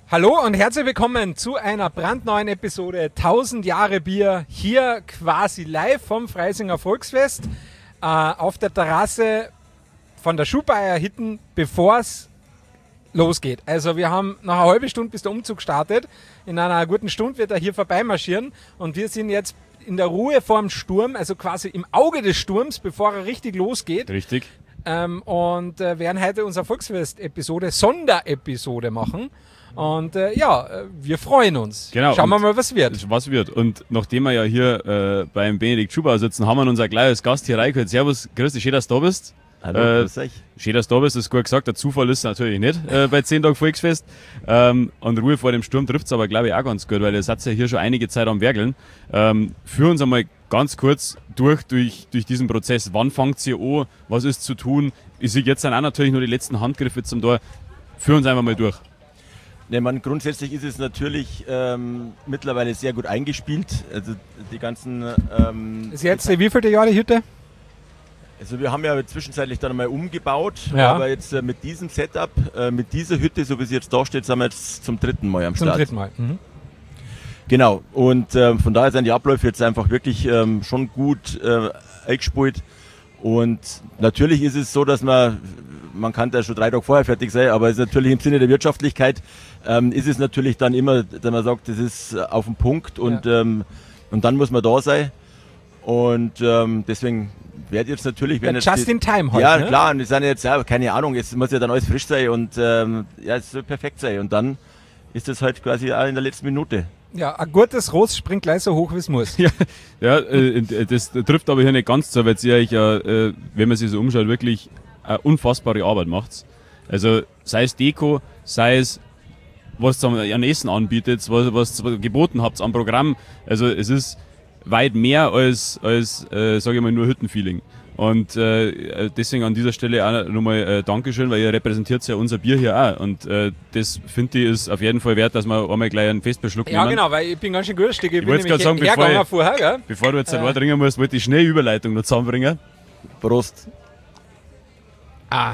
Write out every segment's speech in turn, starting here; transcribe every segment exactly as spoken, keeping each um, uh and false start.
Hallo und herzlich willkommen zu einer brandneuen Episode tausend Jahre Bier, hier quasi live vom Freisinger Volksfest äh, auf der Terrasse von der Schuhbeier Hitten, bevor es losgeht. Also wir haben noch eine halbe Stunde, bis der Umzug startet. In einer guten Stunde wird er hier vorbeimarschieren und wir sind jetzt in der Ruhe vorm Sturm, also quasi im Auge des Sturms, bevor er richtig losgeht. Richtig. Ähm, und äh, werden heute unsere Volksfest-Episode, Sonderepisode machen. Und äh, ja, wir freuen uns. Genau. Schauen wir mal, was wird. Was wird. Und nachdem wir ja hier äh, beim Benedikt Schubauer sitzen, haben wir unser kleines Gast hier reingehört. Servus, grüß dich, schön, dass du da bist. Hallo, äh, grüß euch. Schön, dass du da bist, das ist gut gesagt. Der Zufall ist es natürlich nicht äh, bei zehn Tagen Volksfest. Ähm, und Ruhe vor dem Sturm trifft es aber, glaube ich, auch ganz gut, weil ihr seid ja hier schon einige Zeit am Werkeln. Ähm, führ uns einmal ganz kurz durch, durch, durch diesen Prozess. Wann fängt ihr an? Was ist zu tun? Ich sehe jetzt dann auch natürlich nur die letzten Handgriffe zum Tor. Führ uns einfach mal durch. Ne, man, grundsätzlich ist es natürlich ähm, mittlerweile sehr gut eingespielt. Also die ganzen. Ähm, ist jetzt wie viele Jahre die Hütte? Also wir haben ja zwischenzeitlich dann einmal umgebaut, ja. aber jetzt äh, mit diesem Setup, äh, mit dieser Hütte, so wie sie jetzt da steht, sind wir jetzt zum dritten Mal am Start. Zum dritten Mal. Mhm. Genau. Und äh, von daher sind die Abläufe jetzt einfach wirklich ähm, schon gut äh, eingespielt. Und natürlich ist es so, dass man, man kann da schon drei Tage vorher fertig sein, aber es ist natürlich im Sinne der Wirtschaftlichkeit, ähm, ist es natürlich dann immer, dass man sagt, das ist auf den Punkt und, ja. ähm, und dann muss man da sein. Und ähm, deswegen wird jetzt natürlich... Ja, just die, in time heute, Ja, ne? klar, und es sind jetzt, ja, keine Ahnung, es muss ja dann alles frisch sein und ähm, ja, es soll perfekt sein. Und dann ist das halt quasi auch in der letzten Minute. Ja, ein gutes Ross springt gleich so hoch, wie es muss. Ja, ja äh, das trifft aber hier nicht ganz so, weil ihr euch ja, äh, wenn man sich so umschaut, wirklich eine unfassbare Arbeit macht. Also sei es Deko, sei es was ihr an Essen anbietet, was, was ihr geboten habt am Programm. Also es ist weit mehr als, als äh, sage ich mal, nur Hüttenfeeling. Und äh, deswegen an dieser Stelle auch nochmal äh, Dankeschön, weil ihr repräsentiert ja unser Bier hier auch. Und äh, das finde ich ist auf jeden Fall wert, dass wir einmal gleich einen Festbeschluck nehmen. Ja genau, weil ich bin ganz schön gürstig. Ich, ich bin nämlich sagen, hergegangen bevor, vorher, gell? Bevor du jetzt ein Wort trinken musst, wollte ich schnell Überleitung noch zusammenbringen. Prost. Ah.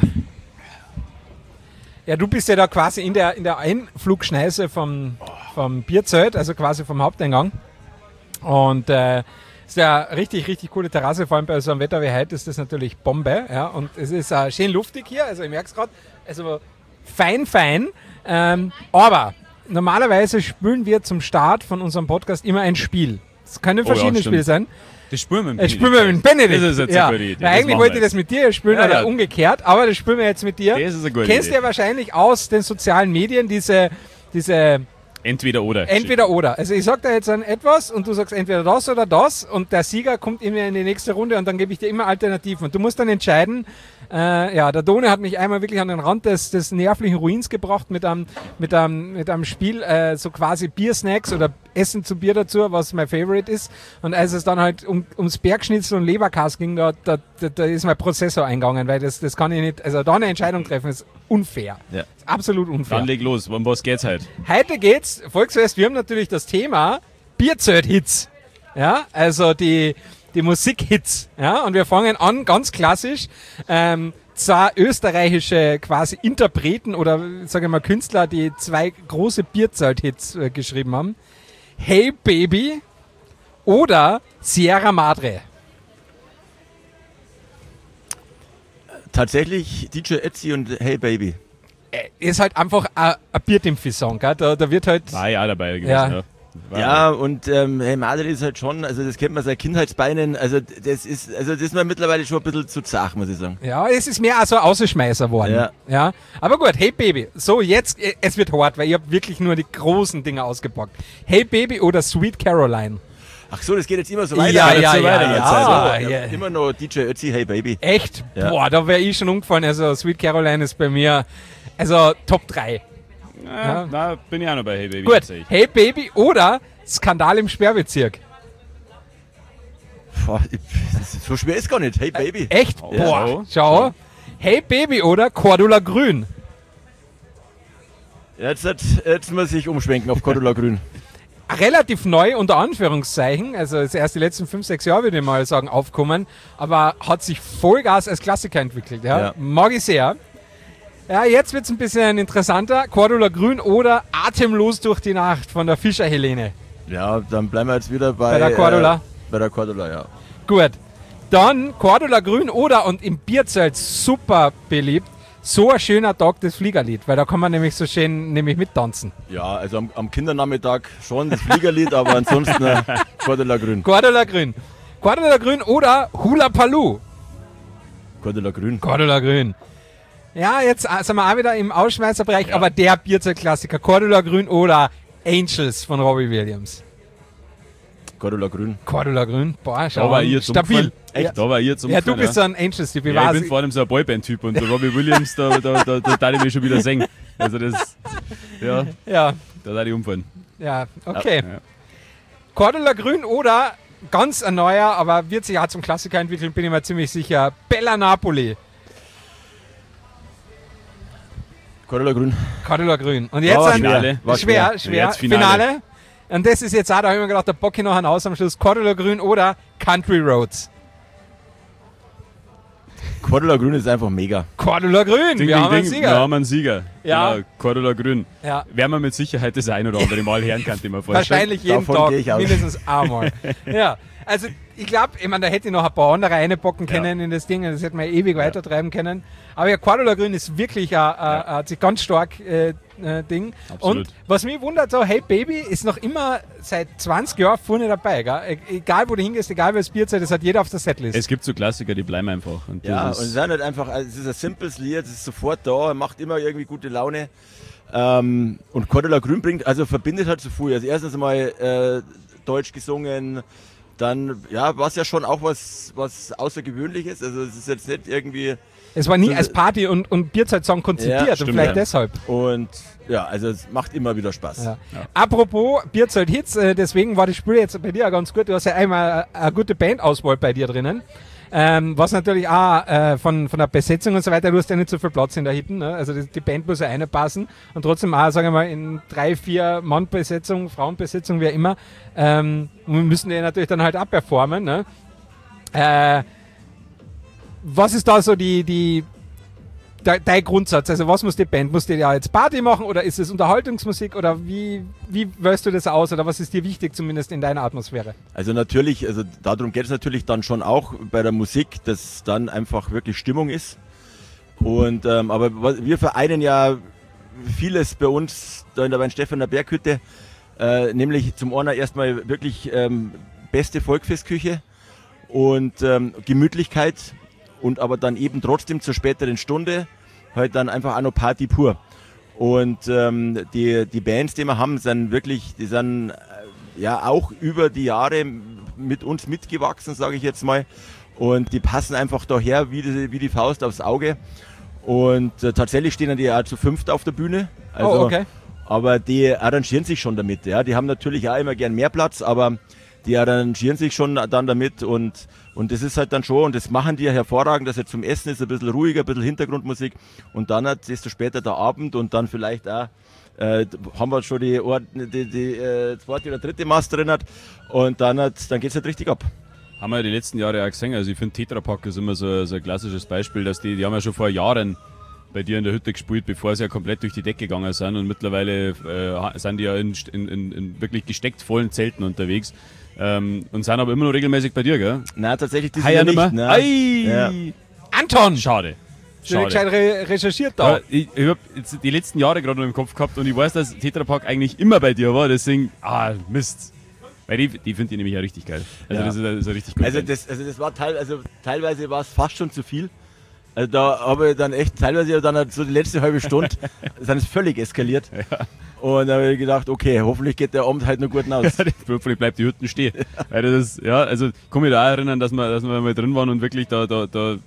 Ja, du bist ja da quasi in der, in der Einflugschneise vom, vom Bierzelt, also quasi vom Haupteingang. Und äh, ist ja richtig, richtig coole Terrasse, vor allem bei so einem Wetter wie heute ist das natürlich Bombe. Ja? Und es ist äh, schön luftig hier, also ich merke es gerade, also fein, fein. Ähm, aber normalerweise spielen wir zum Start von unserem Podcast immer ein Spiel. Es können oh, verschiedene ja, Spiele sein. Das spielen wir mit Das spielen wir mit Benedikt. Das ist jetzt ja. eine gute Idee. Weil eigentlich wollte ich das mit dir spielen, ja, oder ja. umgekehrt, aber das spielen wir jetzt mit dir. Das ist eine gute Kennst Idee. du ja wahrscheinlich aus den sozialen Medien diese, diese Entweder oder. Entweder oder. Also ich sag da jetzt an etwas und du sagst entweder das oder das und der Sieger kommt immer in die nächste Runde und dann gebe ich dir immer Alternativen. Und du musst dann entscheiden, äh, ja, der Done hat mich einmal wirklich an den Rand des, des nervlichen Ruins gebracht mit einem, mit einem, mit einem Spiel, äh, so quasi Biersnacks oder Essen zu Bier dazu, was mein Favorite ist. Und als es dann halt um, ums Bergschnitzel und Leberkas ging, da, da, da, da ist mein Prozessor eingegangen, weil das, das kann ich nicht, also da eine Entscheidung treffen ist unfair. Ja. Ist absolut unfair. Dann leg los, um was geht's heute? Heute geht's, Volksfest, wir haben natürlich das Thema Bierzelt-Hits. Ja, also die, die Musik-Hits. Ja, und wir fangen an, ganz klassisch, ähm, zwei österreichische quasi Interpreten oder, sage ich mal, Künstler, die zwei große Bierzelt-Hits äh, geschrieben haben. Hey Baby oder Sierra Madre. Tatsächlich D J Ötzi und Hey Baby. Äh, ist halt einfach ein Bierdimpfi-Song, gell? Da, da wird halt... War ja auch dabei gewesen, Ja. ja. War Ja, und ähm, Hey Madre ist halt schon, also das kennt man seit Kindheitsbeinen, also das ist, also das ist mir mittlerweile schon ein bisschen zu zart, muss ich sagen. Ja, es ist mehr also Außenschmeißer worden. Ja. ja. Aber gut, Hey Baby. So, jetzt, äh, es wird hart, weil ich habe wirklich nur die großen Dinge ausgepackt. Hey Baby oder Sweet Caroline? Ach so, das geht jetzt immer so weiter. Ja, Jetzt ja, so ja, weiter. ja, Jetzt also, ja. ja, immer noch D J Ötzi, Hey Baby. Echt? Ja. Boah, da wäre ich schon umgefallen. Also Sweet Caroline ist bei mir, also Top drei. Ja, Ja. Da bin ich auch noch bei Hey Baby. Gut, tatsächlich. Hey Baby oder Skandal im Sperrbezirk? Boah, ich- das ist, so schwer ist gar nicht. Hey Baby. Echt? Oh, Boah, schau. schau. Hey Baby oder Cordula Grün? Jetzt, jetzt muss ich umschwenken auf Cordula Grün. Relativ neu, unter Anführungszeichen, also jetzt erst die letzten fünf, sechs Jahre, würde ich mal sagen, aufkommen, aber hat sich Vollgas als Klassiker entwickelt. Ja? Ja. Mag ich sehr. Ja, jetzt wird es ein bisschen interessanter. Cordula Grün oder Atemlos durch die Nacht von der Fischer Helene. Ja, dann bleiben wir jetzt wieder bei, Bei der Cordula. Äh, bei der Cordula, ja. Gut. Dann Cordula Grün oder, und im Bierzelt super beliebt, so ein schöner Tag, das Fliegerlied, weil da kann man nämlich so schön nämlich mittanzen. Ja, also am, am Kindernachmittag schon das Fliegerlied, aber ansonsten äh, Cordula Grün. Cordula Grün. Cordula Grün oder Hula Paloo. Cordula Grün. Cordula Grün. Ja, jetzt äh, sind wir auch wieder im Ausschmeißerbereich, Ja. aber der Bierzeltklassiker, Cordula Grün oder Angels von Robbie Williams. Cordula Grün. Cordula Grün, boah, schau Da war an, ihr zum stabil. Fall. Echt? Da war ihr zum Ja, du Fall, bist so ein Angels-Typ. Ich ja, ich weiß, bin vor allem so ein Boyband-Typ und der Robbie Williams, da, da, da, da darf ich mich schon wieder singen. Also das, ja, ja, da darf ich umfallen. ja, okay. Ja. Cordula Grün oder ganz ein neuer, aber wird sich auch zum Klassiker entwickeln, bin ich mir ziemlich sicher. Bella Napoli. Cordula Grün. Cordula Grün. Und jetzt War ein Finale. War schwer, schwer. schwer. Jetzt Finale. Finale. Und das ist jetzt auch, da habe ich mir gedacht, da bock ich noch einen aus am Schluss. Cordula Grün oder Country Roads. Cordula Grün ist einfach mega. Cordula Grün, Ding, wir ding, haben einen ding, Sieger. Wir haben einen Sieger. Ja. Genau, Cordula Grün. Ja. Werden wir mit Sicherheit das ein oder andere Mal hören, kann ich mir vorstellen. Wahrscheinlich jeden Davon Tag, gehe ich aus. mindestens einmal. Ja, also ich glaube, ich meine, da hätte ich noch ein paar andere reinbocken können in das Ding, das hätte man ewig weitertreiben können. Aber ja, Cordula Grün ist wirklich ein, ein, ein sich ganz stark äh, äh, Ding. Absolut. Und was mich wundert, so Hey Baby ist noch immer seit zwanzig Jahren vorne dabei. Gell? E egal wo du hingehst, egal welches Bierzeit, das hat jeder auf der Setlist. Es gibt so Klassiker, die bleiben einfach. Und Ja, das und es ist, ist halt einfach, also es ist ein simples Lied, es ist sofort da, macht immer irgendwie gute Laune. Ähm, und Cordula Grün bringt, also verbindet halt so viel. Also erstens einmal äh, Deutsch gesungen, dann, ja, war es ja schon auch was, was Außergewöhnliches. Also es ist jetzt nicht irgendwie, Es war nie so- als Party- und, und Bierzeit-Song konzipiert Ja, und stimmt, vielleicht ja. deshalb. und ja, also es macht immer wieder Spaß. Ja. Apropos Bierzeit-Hits, äh, deswegen war das Spiel jetzt bei dir auch ganz gut. Du hast ja einmal eine gute Bandauswahl bei dir drinnen. Ähm, was natürlich auch äh, von, von der Besetzung und so weiter, du hast ja nicht so viel Platz in der Hitten. Ne? Also die, die Band muss ja reinpassen und trotzdem auch, sagen wir mal, in drei, vier Mann-Besetzung, Frauenbesetzung, wie auch immer, ähm, müssen die natürlich dann halt auch performen. Ne? Äh, was ist da so die, die de, dein Grundsatz? Also was muss die Band? Muss die ja jetzt Party machen oder ist es Unterhaltungsmusik oder wie, wie wählst du das aus oder was ist dir wichtig zumindest in deiner Atmosphäre? Also natürlich, also darum geht es natürlich dann schon auch bei der Musik, dass dann einfach wirklich Stimmung ist. Und ähm, aber was- wir vereinen ja vieles bei uns da in der Weinstephaner Berghütte, äh, nämlich zum einen erstmal wirklich ähm, beste Volksfestküche und ähm, Gemütlichkeit und aber dann eben trotzdem zur späteren Stunde halt dann einfach auch noch Party pur. Und ähm, die, die Bands, die wir haben, sind wirklich, die sind äh, ja auch über die Jahre mit uns mitgewachsen, sage ich jetzt mal. Und die passen einfach daher wie die, wie die Faust aufs Auge. Und äh, tatsächlich stehen die ja zu fünft auf der Bühne. Also, oh, okay. Aber die arrangieren sich schon damit. Ja. Die haben natürlich auch immer gern mehr Platz, aber die arrangieren sich schon dann damit. Und, und das ist halt dann schon, und das machen die ja hervorragend, dass jetzt zum Essen ist ein bisschen ruhiger, ein bisschen Hintergrundmusik. Und dann hat, desto später der Abend und dann vielleicht auch Äh, haben wir schon die, Ord die, die äh, zweite oder dritte Maß drin hat und dann, hat, dann geht es halt richtig ab. haben wir ja die letzten Jahre auch gesehen. Also ich finde Tetra Pak ist immer so, so ein klassisches Beispiel, dass die, die haben ja schon vor Jahren bei dir in der Hütte gespielt, bevor sie ja komplett durch die Decke gegangen sind und mittlerweile äh, sind die ja in, in, in, in wirklich gesteckt vollen Zelten unterwegs ähm, und sind aber immer noch regelmäßig bei dir, gell? Nein, tatsächlich dieses Heuer Jahr nimmer? nicht. Ne? Ei! Ja. Anton! Schade. Du hast gescheit re recherchiert da. Ja, ich ich habe die letzten Jahre gerade noch im Kopf gehabt und ich weiß, dass Tetra Pak eigentlich immer bei dir war, deswegen, ah, Mist. Weil die, die finde ich nämlich ja richtig geil. Also Ja. das ist, das ist ein richtig gut. Also das, also das war teil, also teilweise war es fast schon zu viel. Also da habe ich dann echt, teilweise dann halt so die letzte halbe Stunde, dann ist völlig eskaliert. Ja. Und da habe ich gedacht, okay, hoffentlich geht der Abend halt noch gut aus. Hoffentlich bleibt die Hütten stehen. Weil das ist, ja, also kann mich da auch erinnern, dass wir, dass wir mal drin waren und wirklich da, da, da,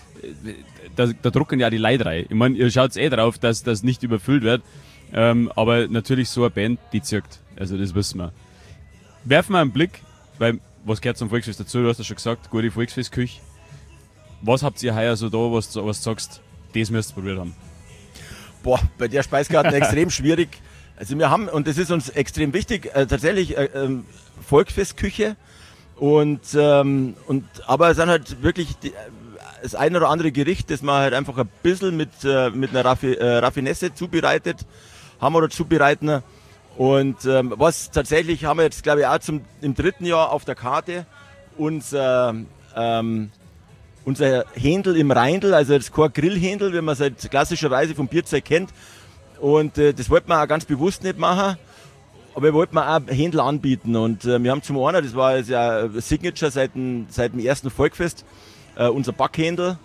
da, da drucken ja die Leute rein. Ich meine, ihr schaut eh drauf, dass das nicht überfüllt wird. Ähm, aber natürlich so eine Band, die zirkt. Also das wissen wir. Werfen wir einen Blick, weil was gehört zum Volksfest dazu? Du hast ja schon gesagt, gute Volksfestküche. Was habt ihr heuer so da, was, was du sagst, das müsst ihr probiert haben? Boah, bei der Speiskarte extrem schwierig. Also wir haben, und das ist uns extrem wichtig, äh, tatsächlich äh, ähm, Volksfestküche. Und, ähm, und aber es sind halt wirklich, die, das ein oder andere Gericht, das man halt einfach ein bisschen mit, äh, mit einer Raffi, äh, Raffinesse zubereitet, haben wir da zubereiten. Und ähm, was tatsächlich haben wir jetzt, glaube ich, auch zum, im dritten Jahr auf der Karte unser, ähm, unser Händel im Rheindl, also das kein Grillhändel, wie man es halt klassischerweise vom Bierzeug kennt. Und äh, das wollten wir auch ganz bewusst nicht machen, aber wir wollten auch Händel anbieten. Und äh, wir haben zum einen, das war jetzt ja Signature seit dem, seit dem ersten Volkfest, äh, unser Backhändel.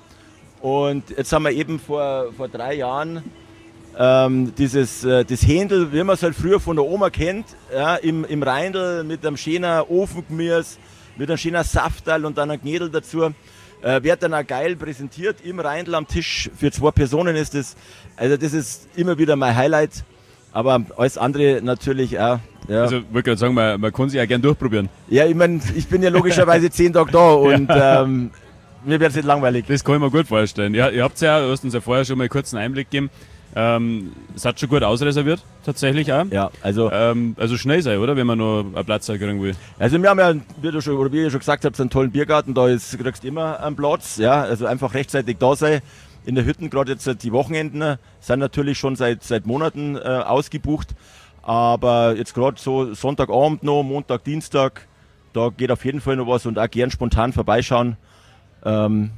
Und jetzt haben wir eben vor, vor drei Jahren Ähm, dieses äh, das Händel, wie man es halt früher von der Oma kennt, ja, im, im Rheindl mit einem schönen Ofengemüse, mit einem schönen Saftal und dann ein Gnädel dazu, äh, wird dann auch geil präsentiert im Rheindl am Tisch. Für zwei Personen ist das, also das ist immer wieder mein Highlight, aber alles andere natürlich auch. Ja, Also, ich wollte gerade sagen, man, man kann sich ja gern durchprobieren. ja ich meine, ich bin ja logischerweise zehn Tage da und ähm, mir wird es nicht langweilig. Das kann ich mir gut vorstellen. Ja, ihr habt ja, du hast uns ja vorher schon mal einen kurzen Einblick gegeben. Ähm, es hat schon gut ausreserviert, tatsächlich auch. Ja, also Ähm, also schnell sein, oder? Wenn man noch einen Platz kriegen will. Also wir haben ja, wie, du schon, oder wie ihr schon gesagt habt, einen tollen Biergarten, da ist, kriegst du immer einen Platz, ja, also einfach rechtzeitig da sein. In der Hütten, gerade jetzt die Wochenenden, sind natürlich schon seit, seit Monaten äh, ausgebucht, aber jetzt gerade so Sonntagabend noch, Montag, Dienstag, da geht auf jeden Fall noch was und auch gern spontan vorbeischauen. Ähm,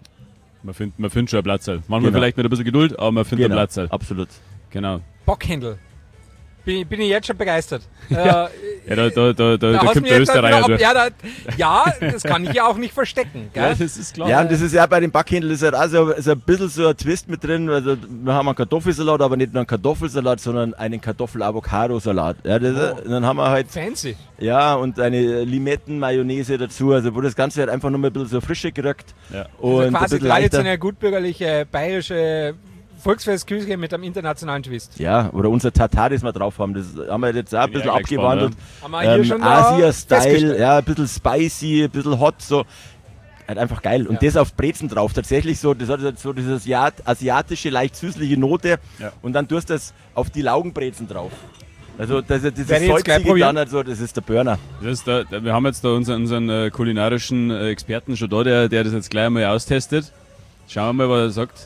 Man findet man find schon einen Platz. Manchmal Genau. vielleicht mit ein bisschen Geduld, aber man findet genau, einen Platz. absolut. Genau. Bockhändel. Bin, bin ich jetzt schon begeistert. Ja. Äh, Ja, da, da, da, da, da da hast kommt mir der jetzt halt Österreicher wieder durch. ab, ja, da, ja, das kann ich ja auch nicht verstecken. Gell? Ja, das ist klar. Ja, und das ist ja bei den Backhändel ist halt auch so, ist ein bisschen so ein Twist mit drin. Also wir haben einen Kartoffelsalat, aber nicht nur einen Kartoffelsalat, sondern einen Kartoffel-Avocado-Salat. Ja, das, Oh. Dann haben wir halt Fancy. ja und eine Limetten-Mayonnaise dazu, also wo das Ganze halt einfach nur mal ein bisschen so Frische kriegt. Ja. Und Also ein quasi bisschen leichter. traditionell gutbürgerliche bayerische Volksfestküche mit einem internationalen Twist. Ja, oder unser Tatar, das wir drauf haben, das haben wir jetzt auch ein Bin ich bisschen auch gespannt, abgewandelt. Haben wir hier Ähm, schon da Asia-Style, festgestellt. ja, ein bisschen spicy, ein bisschen hot, so. Halt einfach geil. Und Ja. das auf Brezen drauf. Tatsächlich so, das hat halt so diese Asiat asiatische, leicht süßliche Note. Ja. Und dann tust du das auf die Laugenbrezen drauf. Also das, das, das Werde ich jetzt gleich salzige probieren. dann also, das ist der Burner. Das ist der, der, wir haben jetzt da unseren, unseren äh, kulinarischen äh, Experten schon da, der, der das jetzt gleich einmal austestet. Schauen wir mal, was er sagt.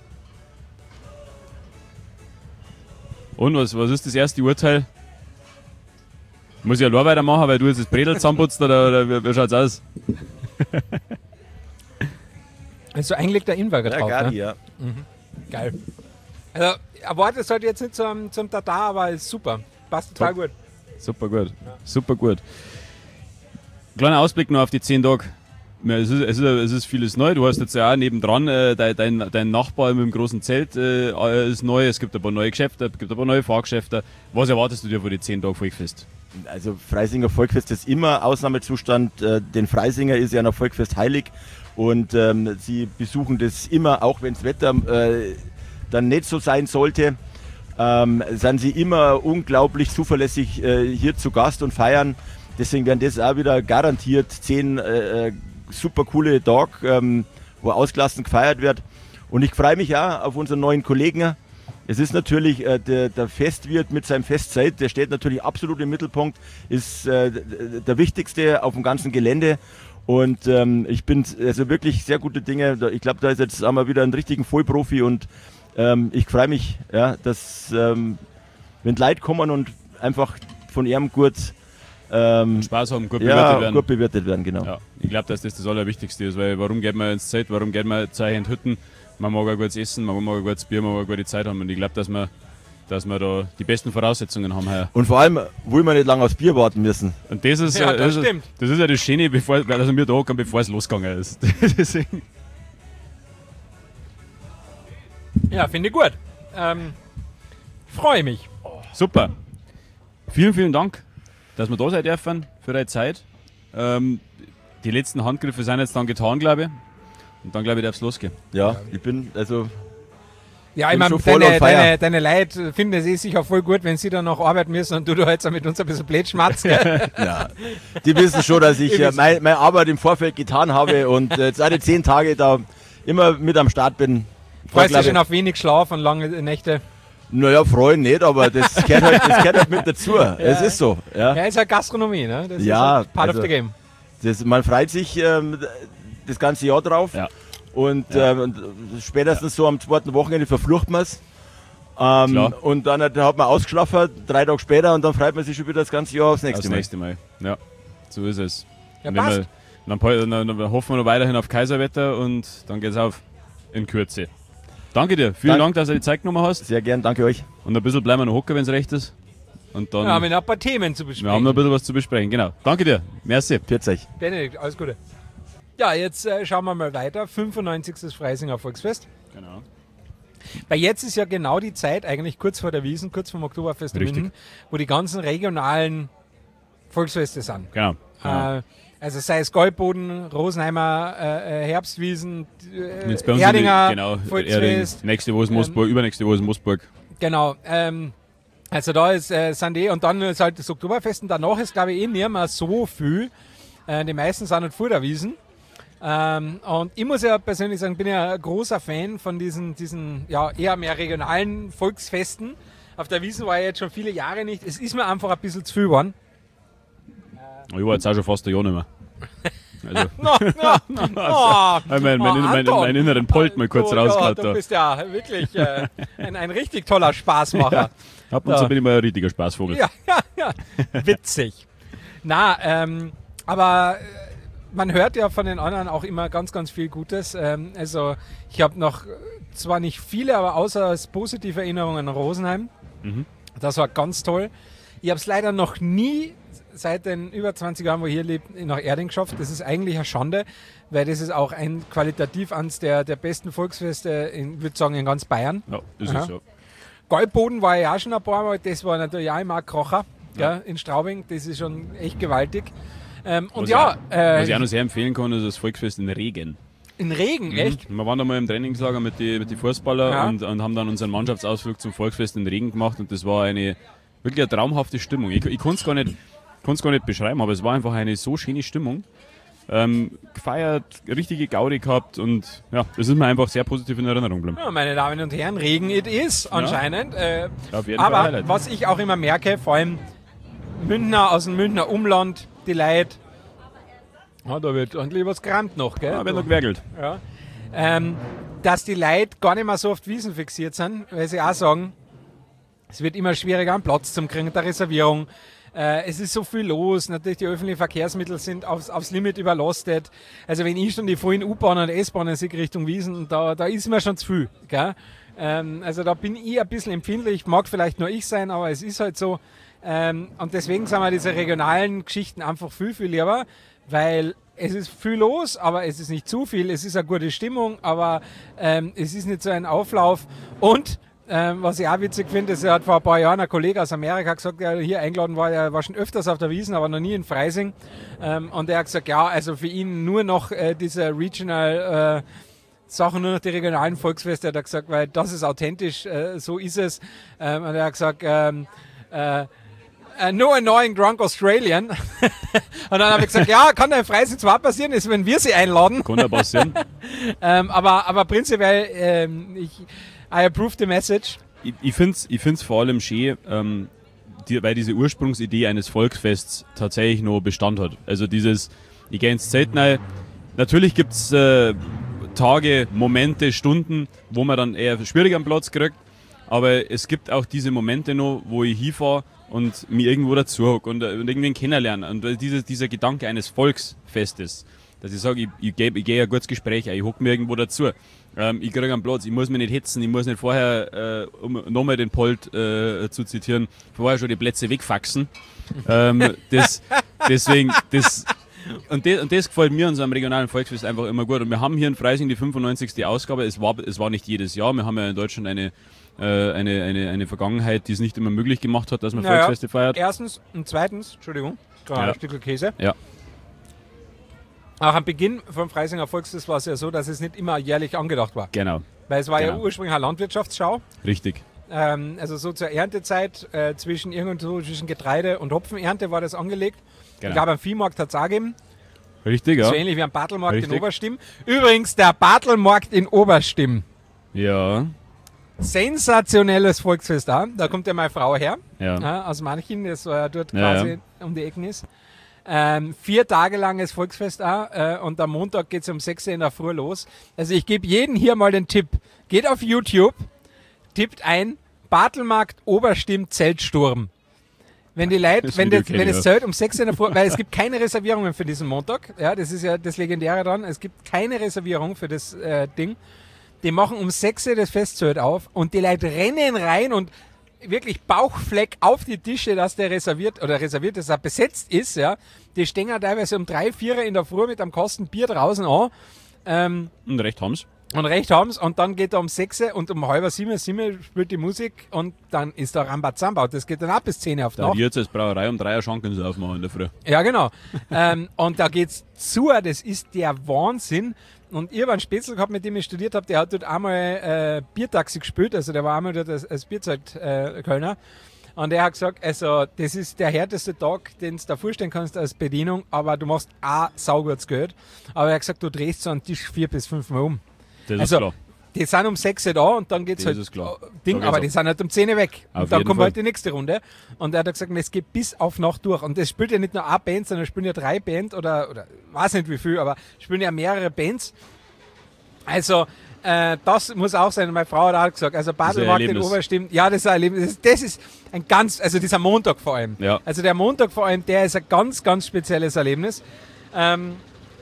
Und was, was ist das erste Urteil? Muss ich allein weitermachen, weil du jetzt das Bredel zusammenputzt oder, oder wie, wie schaut's aus? Also eingelegter Ingwer drauf. Gari, Ne? ja. Geil. Also erwartet sollte jetzt nicht zum, zum Tatar, aber ist super. Passt total gut. Super gut. Super gut. Kleiner Ausblick noch auf die zehn Tage. Ja, es, ist, es, ist, es ist vieles neu. Du hast jetzt ja auch nebendran, äh, dein, dein, dein Nachbar mit dem großen Zelt äh, ist neu. Es gibt ein paar neue Geschäfte, es gibt ein paar neue Fahrgeschäfte. Was erwartest du dir von den zehn Tagen Volkfest? Also Freisinger Volkfest ist immer Ausnahmezustand. Äh, Den Freisinger ist ja ein Volkfest heilig und ähm, sie besuchen das immer, auch wenn das Wetter äh, dann nicht so sein sollte, ähm, sind sie immer unglaublich zuverlässig äh, hier zu Gast und feiern. Deswegen werden das auch wieder garantiert zehn äh, super coole Tage, ähm, wo ausgelassen gefeiert wird. Und ich freue mich auch auf unseren neuen Kollegen. Es ist natürlich äh, der, der Festwirt mit seinem Festzeit, der steht natürlich absolut im Mittelpunkt, ist äh, der wichtigste auf dem ganzen Gelände. Und ähm, ich bin also wirklich sehr gute Dinge. Ich glaube, da ist jetzt einmal wieder ein richtigen Vollprofi und ähm, ich freue mich, ja, dass ähm, wenn die Leute kommen und einfach von ihrem gut, ähm, Spaß haben, gut ja, bewertet werden. gut bewertet werden, genau. Ja, ich glaube, dass das das Allerwichtigste ist, weil warum geht man ins Zelt, warum geht man zu in Hütten? Man mag ein gutes Essen, man mag ein gutes Bier, man mag eine gute Zeit haben und ich glaube, dass wir, dass wir da die besten Voraussetzungen haben heuer. Und vor allem wollen wir nicht lange aufs Bier warten müssen. Und das ist, Ja, äh, das das, stimmt. ist das ist ja das Schöne, bevor, also wir da hocken, bevor es losgegangen ist. Deswegen. Ja, finde ich gut. Ähm, Freue mich. Super. Vielen, vielen Dank, dass wir da sein dürfen für deine Zeit. Ähm, die letzten Handgriffe sind jetzt dann getan, glaube ich. Und dann, glaube ich, darf es losgehen. Ja, ich bin, also, Ja, ich Bin meine, schon voll deine, on fire. deine, deine Leute finden es eh sicher voll gut, wenn sie dann noch arbeiten müssen und du da jetzt auch mit uns ein bisschen blöd schmatzt. gell? ja, die wissen schon, dass ich Ich äh, weiß- mein, meine Arbeit im Vorfeld getan habe und äh, jetzt alle zehn Tage da immer mit am Start bin. Freust glaub du schon ich- auf wenig Schlaf und lange Nächte? Naja, freuen nicht, aber das gehört halt, das gehört halt mit dazu. Es ist so. Ja. Ja, ist ja Gastronomie, ne? Das Ja, ist halt part also- of the game. Das, man freut sich ähm, das ganze Jahr drauf. Ja. Und, Ja. ähm, und spätestens so am zweiten Wochenende verflucht man es. Ähm, Klar. und dann hat man ausgeschlafen, drei Tage später, und dann freut man sich schon wieder das ganze Jahr aufs nächste Das Mal. nächste Mal. Ja, so ist es. Ja, Und wenn passt. wir, dann, dann, dann hoffen wir noch weiterhin auf Kaiserwetter und dann geht's auf in Kürze. Danke dir. Vielen Dank. Dank, dass du die Zeit genommen hast. Sehr gern, danke euch. Und ein bisschen bleiben wir noch hocken, wenn es recht ist. Und dann, Wir haben noch ein paar Themen zu besprechen. wir haben noch ein bisschen was zu besprechen. Genau. Danke dir. Merci. Pfiat euch. Benedikt, alles Gute. Ja, jetzt äh, schauen wir mal weiter. fünfundneunzigstes Freisinger Volksfest. Genau. Weil jetzt ist ja genau die Zeit, eigentlich kurz vor der Wiesn, kurz vom Oktoberfest in Richtig. München, wo die ganzen regionalen Volksfeste sind. Genau. genau. Äh, also sei es Goldboden, Rosenheimer äh, äh, Herbstwiesen, äh, Jetzt bei uns Erdinger in die, genau, Volksfest. Erding, nächste Woche ist Moosburg, übernächste Woche ist Moosburg. Genau. Ähm, also da ist äh, sind die, und dann ist halt das Oktoberfest und danach ist, glaube ich, eh nicht mehr so viel. Äh, die meisten sind halt vor der Wiesn. Ähm, und ich muss ja persönlich sagen, bin ja ein großer Fan von diesen, diesen ja, eher mehr regionalen Volksfesten. Auf der Wiesn war ich jetzt schon viele Jahre nicht. Es ist mir einfach ein bisschen zu viel geworden. Ich war jetzt auch schon fast ein Jahr nicht mehr. Also, No, no, no. ich mein, mein, Oh, mein, Anton. mein inneren Polt mal kurz Oh, rausgehauen. ja, da. du bist ja wirklich äh, ein, ein richtig toller Spaßmacher. Ab und zu Ja. bin ich mal ein richtiger Spaßvogel. Ja, ja, ja. Witzig. Na, ähm, aber äh, man hört ja von den anderen auch immer ganz, ganz viel Gutes. Ähm, also ich habe noch äh, zwar nicht viele, aber außer als positive Erinnerungen an Rosenheim. Mhm. Das war ganz toll. Ich habe es leider noch nie seit den über zwanzig Jahren, wo ich hier lebe, nach Erding geschafft. Das ist eigentlich eine Schande, weil das ist auch ein qualitativ eines der, der besten Volksfeste, in, würde sagen, in ganz Bayern. Ja, ist Aha. es so. Goldboden war ich auch schon ein paar Mal, das war natürlich auch immer ein Kracher, Ja. gell, in Straubing, das ist schon echt gewaltig. Ähm, und Was ja, ich, auch- was ich auch äh, noch sehr empfehlen kann, ist das Volksfest in Regen. in Regen, echt? Wir waren da mal im Trainingslager mit den mit die Fußballer Ja. und, und haben dann unseren Mannschaftsausflug zum Volksfest in Regen gemacht und das war eine wirklich eine traumhafte Stimmung. Ich, ich konnte es gar nicht, kann's gar nicht beschreiben, aber es war einfach eine so schöne Stimmung. Ähm, gefeiert, richtige Gaudi gehabt und ja, das ist mir einfach sehr positiv in Erinnerung geblieben. Ja, meine Damen und Herren, Regen it is anscheinend. Äh, Ja, auf jeden Fall aber Highlight. was ich auch immer merke, vor allem Münchner aus dem Münchner Umland, die Leute, ja, da wird ordentlich was gerammt noch, gell? Ja, wird noch gewerkelt. Ja. Ähm, dass die Leute gar nicht mehr so auf die Wiesen fixiert sind, weil sie auch sagen, es wird immer schwieriger, einen Platz zu kriegen, der Reservierung. Äh, es ist so viel los, natürlich die öffentlichen Verkehrsmittel sind aufs, aufs Limit überlastet. Also wenn ich schon die vollen U-Bahnen und S-Bahnen sehe Richtung Wiesen, da, da ist mir schon zu viel. Gell? Ähm, also da bin ich ein bisschen empfindlich, mag vielleicht nur ich sein, aber es ist halt so. Ähm, und deswegen sind mir diese regionalen Geschichten einfach viel, viel lieber, weil es ist viel los, aber es ist nicht zu viel, es ist eine gute Stimmung, aber ähm, es ist nicht so ein Auflauf. Und ähm, was ich auch witzig finde, ist, er hat vor ein paar Jahren ein Kollege aus Amerika gesagt, der hier eingeladen war, der war schon öfters auf der Wiesn, aber noch nie in Freising. Ähm, und er hat gesagt, ja, also für ihn nur noch äh, diese Regional äh, Sachen, nur noch die regionalen Volksfeste, hat er gesagt, weil das ist authentisch, äh, so ist es. Ähm, und er hat gesagt, ähm, äh, Uh, no annoying drunk Australian. Und dann habe ich gesagt, ja, kann der Freising zwar passieren, ist, wenn wir sie einladen. Kann ja passieren. ähm, aber, aber prinzipiell, ähm, ich, I approve the message. Ich, ich finde es ich find's vor allem schön, ähm, die, weil diese Ursprungsidee eines Volksfests tatsächlich noch Bestand hat. Also dieses, ich gehe ins Zelt rein, natürlich gibt es äh, Tage, Momente, Stunden, wo man dann eher schwieriger einen Platz kriegt, aber es gibt auch diese Momente noch, wo ich hinfahre und mich irgendwo dazu hocke und, und irgendwen kennenlernen. Und diese, dieser Gedanke eines Volksfestes, dass ich sage, ich, ich gehe ich geh ein gutes Gespräch ein, ich hocke mir irgendwo dazu. Ähm, ich kriege einen Platz, ich muss mich nicht hetzen, ich muss nicht vorher, äh, um nochmal den Polt äh, zu zitieren, vorher schon die Plätze wegfaxen. ähm, das, deswegen, das, und, das, und das gefällt mir an so einem regionalen Volksfest einfach immer gut. Und wir haben hier in Freising die fünfundneunzigste Ausgabe, es war, es war nicht jedes Jahr, wir haben ja in Deutschland eine Eine, eine, eine Vergangenheit, die es nicht immer möglich gemacht hat, dass man Naja, Volksfeste feiert. Erstens und zweitens, Entschuldigung, gerade Ja. ein Stück Käse. Ja. Auch am Beginn vom Freisinger Volksfest war es ja so, dass es nicht immer jährlich angedacht war. Genau, Weil es war ja Genau. ursprünglich eine Landwirtschaftsschau. richtig. Ähm, also so zur Erntezeit, äh, zwischen irgendwo zwischen Getreide und Hopfenernte war das angelegt. Genau. Ich glaube, am Viehmarkt hat es auch gegeben. Richtig, ja. So ähnlich wie am Bartelmarkt in Richtig. Oberstimm. Übrigens, der Bartelmarkt in Oberstimm. Ja, Sensationelles Volksfest da. Da kommt ja meine Frau her, ja. ja, aus Manchen, das war ja dort Ja, quasi ja. um die Ecken ist. Ähm, vier Tage langes Volksfest auch, äh, und am Montag geht es um sechs Uhr in der Früh los. Also ich gebe jedem hier mal den Tipp. Geht auf YouTube, tippt ein Bartelmarkt Oberstimm Zeltsturm. Wenn die Leute, Das wenn, Video das, kenn wenn ich, es ja. Zelt um sechs Uhr in der Früh, weil es gibt keine Reservierungen für diesen Montag. Ja, das ist ja das Legendäre dran. Es gibt keine Reservierung für das äh, Ding. Die machen um sechs Uhr das Festzelt auf und die Leute rennen rein und wirklich Bauchfleck auf die Tische, dass der reserviert oder reserviert, dass er besetzt ist. Ja, die stehen ja teilweise um drei, vier in der Früh mit einem Kasten Bier draußen an. Ähm, Und recht haben's. Und recht haben's. Und dann geht er um sechs und um halb sieben, sieben spielt die Musik und dann ist da Rambazamba. Das geht dann ab bis zehn auf Da Nacht. jetzt als Brauerei um drei Uhr Schanken sie aufmachen in der Früh. Ja, genau. ähm, und da geht's zu, das ist der Wahnsinn. Und ich habe einen Spätzl gehabt, mit dem ich studiert habe, der hat dort einmal äh, Biertaxi gespielt, also der war einmal dort als, als Bierzeit-Kölner. Und der hat gesagt, also das ist der härteste Tag, den du dir vorstellen kannst als Bedienung, aber du machst auch saugutes Geld. Aber er hat gesagt, du drehst so einen Tisch vier bis fünf Mal um. Das Also, ist klar. Die sind um sechs Uhr da und dann geht's Das halt ist klar. äh, Ding, Da aber geht's die sind halt um zehn Uhr weg. Auf Und dann jeden kommt Fall. halt die nächste Runde. Und er hat gesagt, es geht bis auf Nacht durch. Und es spielt ja nicht nur eine Band, sondern es spielen ja drei Bands oder, oder weiß nicht wie viel, aber spielen ja mehrere Bands. Also, äh, das muss auch sein. Meine Frau hat auch gesagt, also Baselmarkt in Erlebnis. Oberstimm, ja, das ist ein Erlebnis. Das, das ist ein ganz, also dieser Montag vor allem. Ja. Also der Montag vor allem, der ist ein ganz, ganz spezielles Erlebnis. Ähm,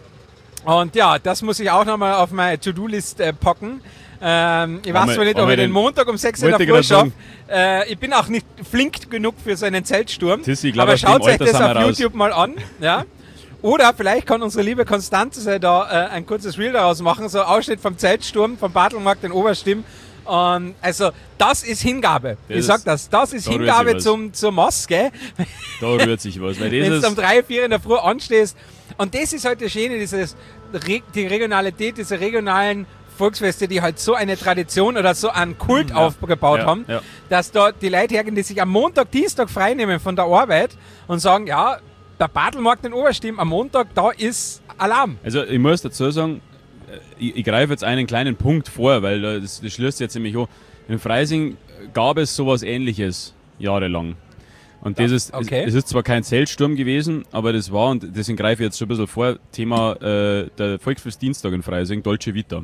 und ja, das muss ich auch nochmal auf meine To-Do-List äh, packen. Ähm, ich Haben weiß wir- zwar nicht, haben ob wir ich den den- Montag um sechs Uhr in Wollte der Früh ich gerade schaffe. Äh, ich bin auch nicht flink genug für so einen Zeltsturm. Tissi, ich glaub, aber aus dem schaut euch Alter das sind wir auf raus. YouTube mal an. Ja? Oder vielleicht kann unsere liebe Konstanze da äh, ein kurzes Reel daraus machen, so Ausschnitt vom Zeltsturm, vom Bartelmarkt in Oberstimm. Und also das ist Hingabe. Das ich sag ist- das, das ist da rührt Hingabe sich was. zum, zur Maske. Da rührt sich was. Weil Wenn das du um ist, drei, vier in der Früh anstehst. Und das ist halt das Schöne, dieses, Re- die Regionalität, diese regionalen Volksfeste, die halt so eine Tradition oder so einen Kult Ja. aufgebaut Ja, haben, ja. dass dort die Leute hergehen, die sich am Montag, Dienstag freinehmen von der Arbeit und sagen, ja, der Bartelmarkt in Oberstimm am Montag, da ist Alarm. Also ich muss dazu sagen, ich, ich greife jetzt einen kleinen Punkt vor, weil das, das schließt jetzt nämlich an. In Freising gab es sowas Ähnliches jahrelang. Und das ist, okay. es, es ist zwar kein Zeltsturm gewesen, aber das war, und deswegen greife ich jetzt schon ein bisschen vor, Thema äh, der Volksfestdienstag in Freising, Dolce Vita.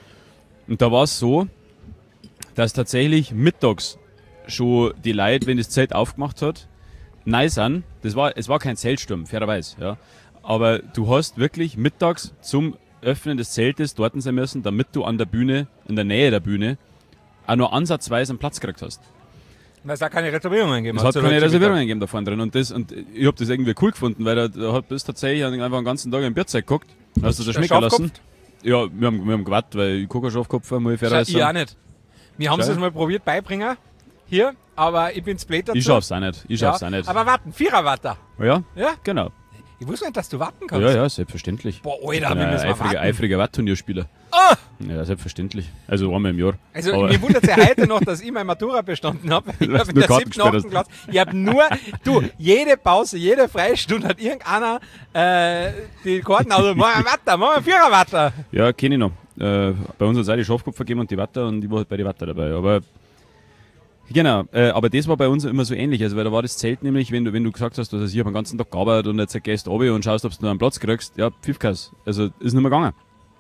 Und da war es so, dass tatsächlich mittags schon die Leute, wenn das Zelt aufgemacht hat, nein sind. Das war, es war kein Zeltsturm, fairerweise, ja. Aber du hast wirklich mittags zum Öffnen des Zeltes dort sein müssen, damit du an der Bühne, in der Nähe der Bühne, auch nur ansatzweise einen Platz gekriegt hast. Weil es da keine Reservierungen gegeben Es hat keine Reservierungen gegeben da vorne drin. Und, das, und ich habe das irgendwie cool gefunden, weil da, da hat bis tatsächlich einfach den ganzen Tag im Bierzeit geguckt. Hast du das schmecken lassen? Ja, wir haben, wir haben gewartet, weil ich gucke Schafkopf, muss ich fairerweise Ich auch sagen. nicht. Wir haben es Schau. jetzt mal probiert beibringen, hier, aber ich bin Splitter. Ich schaff's auch nicht. Ich schaff's auch nicht. Aber warten, Viererwatter. Ja, Ja? genau. Ich wusste nicht, dass du warten kannst. Ja, ja, selbstverständlich. Boah, Ich Alter, bin wir ein müssen mal eifriger, warten. eifriger Watturnierspieler. Ah! Ja, selbstverständlich. Also einmal im Jahr. Also Aber- mir wundert es ja heute noch, dass ich meine Matura bestanden habe. Ich Weil habe du in nur der Karten siebten, achten gespielt Klasse. Ich habe nur, du, jede Pause, jede Freistunde hat irgendeiner äh, die Karten aus. Mach mal Watter, mach mal Viererwatter. Ja, kenne ich noch. Äh, bei uns hat es auch die Schafkopf gegeben und die Watter und ich war halt bei den Watter dabei. Aber genau, äh, aber das war bei uns immer so ähnlich. Also, weil da war das Zelt nämlich, wenn du, wenn du gesagt hast, dass ich habe den ganzen Tag gearbeitet und jetzt gehst du runter und schaust, ob du noch einen Platz kriegst, ja, Pfiffkas. Also ist nicht mehr gegangen.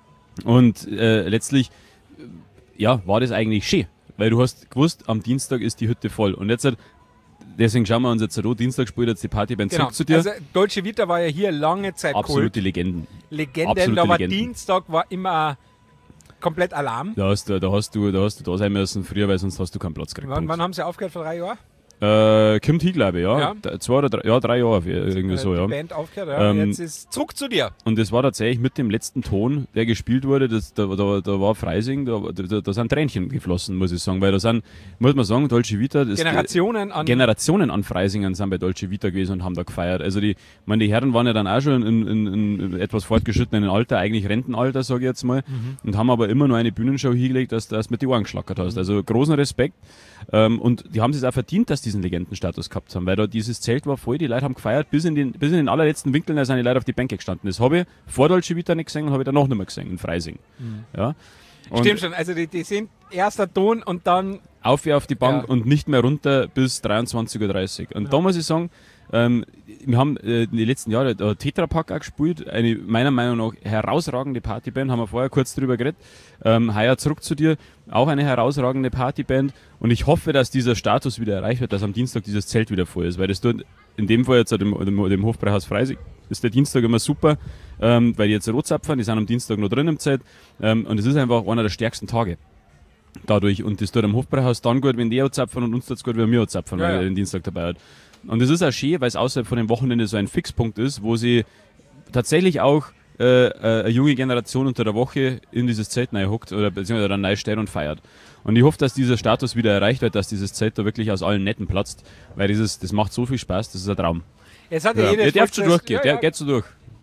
Und äh, letztlich, äh, ja, war das eigentlich schön. Weil du hast gewusst, am Dienstag ist die Hütte voll. Und jetzt, äh, deswegen schauen wir uns jetzt an, Dienstag spielt jetzt die Partyband Genau. zurück zu dir. Also Dolce Vita war ja hier lange Zeit Absolute Kult. Legenden. Legenden, absolute aber Legenden. Dienstag war immer komplett Alarm. Da hast, du, da, hast du, da hast du da sein müssen früher, weil sonst hast du keinen Platz gekriegt. Wann, Punkt. wann haben sie aufgehört? Vor drei Jahren? Äh, kommt hin, glaube ich, ja. Ja. Da- Zwei oder drei, ja, drei Jahre, irgendwie so, Äh, die ja. Band aufgehört, ja. Ähm, Jetzt ist zurück zu dir. Und das war tatsächlich mit dem letzten Ton, der gespielt wurde, das, da, da, da war Freising, da, da, da sind Tränchen geflossen, muss ich sagen, weil da sind, muss man sagen, Dolce Vita, das Generationen an. Generationen an Freisingern sind bei Dolce Vita gewesen und haben da gefeiert. Also die, ich meine, die Herren waren ja dann auch schon in, in, in, in etwas fortgeschrittenen Alter, eigentlich Rentenalter, sage ich jetzt mal, Mhm. und haben aber immer nur eine Bühnenshow hingelegt, dass du das mit die Ohren geschlackert hast. Also großen Respekt. Ähm, und die haben es auch verdient, dass die diesen Legendenstatus gehabt haben, weil da dieses Zelt war voll, die Leute haben gefeiert, bis in den, bis in den allerletzten Winkeln, da sind die Leute auf die Bänke gestanden. Das habe ich vor Dolce Vita nicht gesehen und habe ich danach nicht mehr gesehen, in Freising. Ja. Und Stimmt schon, also die, die sind erster Ton und dann... Auf auf die Bank Ja. und nicht mehr runter bis dreiundzwanzig Uhr dreißig. Und Ja. da muss ich sagen, ähm, wir haben äh, in den letzten Jahren äh, Tetra Pak auch gespielt, eine meiner Meinung nach herausragende Partyband, haben wir vorher kurz drüber geredet. Ähm, heuer zurück zu dir, auch eine herausragende Partyband und ich hoffe, dass dieser Status wieder erreicht wird, dass am Dienstag dieses Zelt wieder voll ist, weil das tut in dem Fall jetzt dem, dem, dem Hofbräuhaus Freising ist der Dienstag immer super, ähm, weil die jetzt Rotzapfern, die sind am Dienstag noch drin im Zelt ähm, und es ist einfach einer der stärksten Tage. Dadurch. Und das tut am Hofbräuhaus dann gut, wenn die auch zapfen und uns tut's gut, wenn wir auch zapfen, Ja, weil ja. er den Dienstag dabei hat. Und das ist auch schön, weil es außerhalb von dem Wochenende so ein Fixpunkt ist, wo sie tatsächlich auch äh, äh, eine junge Generation unter der Woche in dieses Zelt hockt oder beziehungsweise dann neu steht und feiert. Und ich hoffe, dass dieser Status wieder erreicht wird, dass dieses Zelt da wirklich aus allen Netten platzt, weil dieses, das macht so viel Spaß, das ist ein Traum. Jetzt hat ja, Ja, jedes ihr dürft schon Volksfest- durchgehen, Ja, der ja. geht so durch.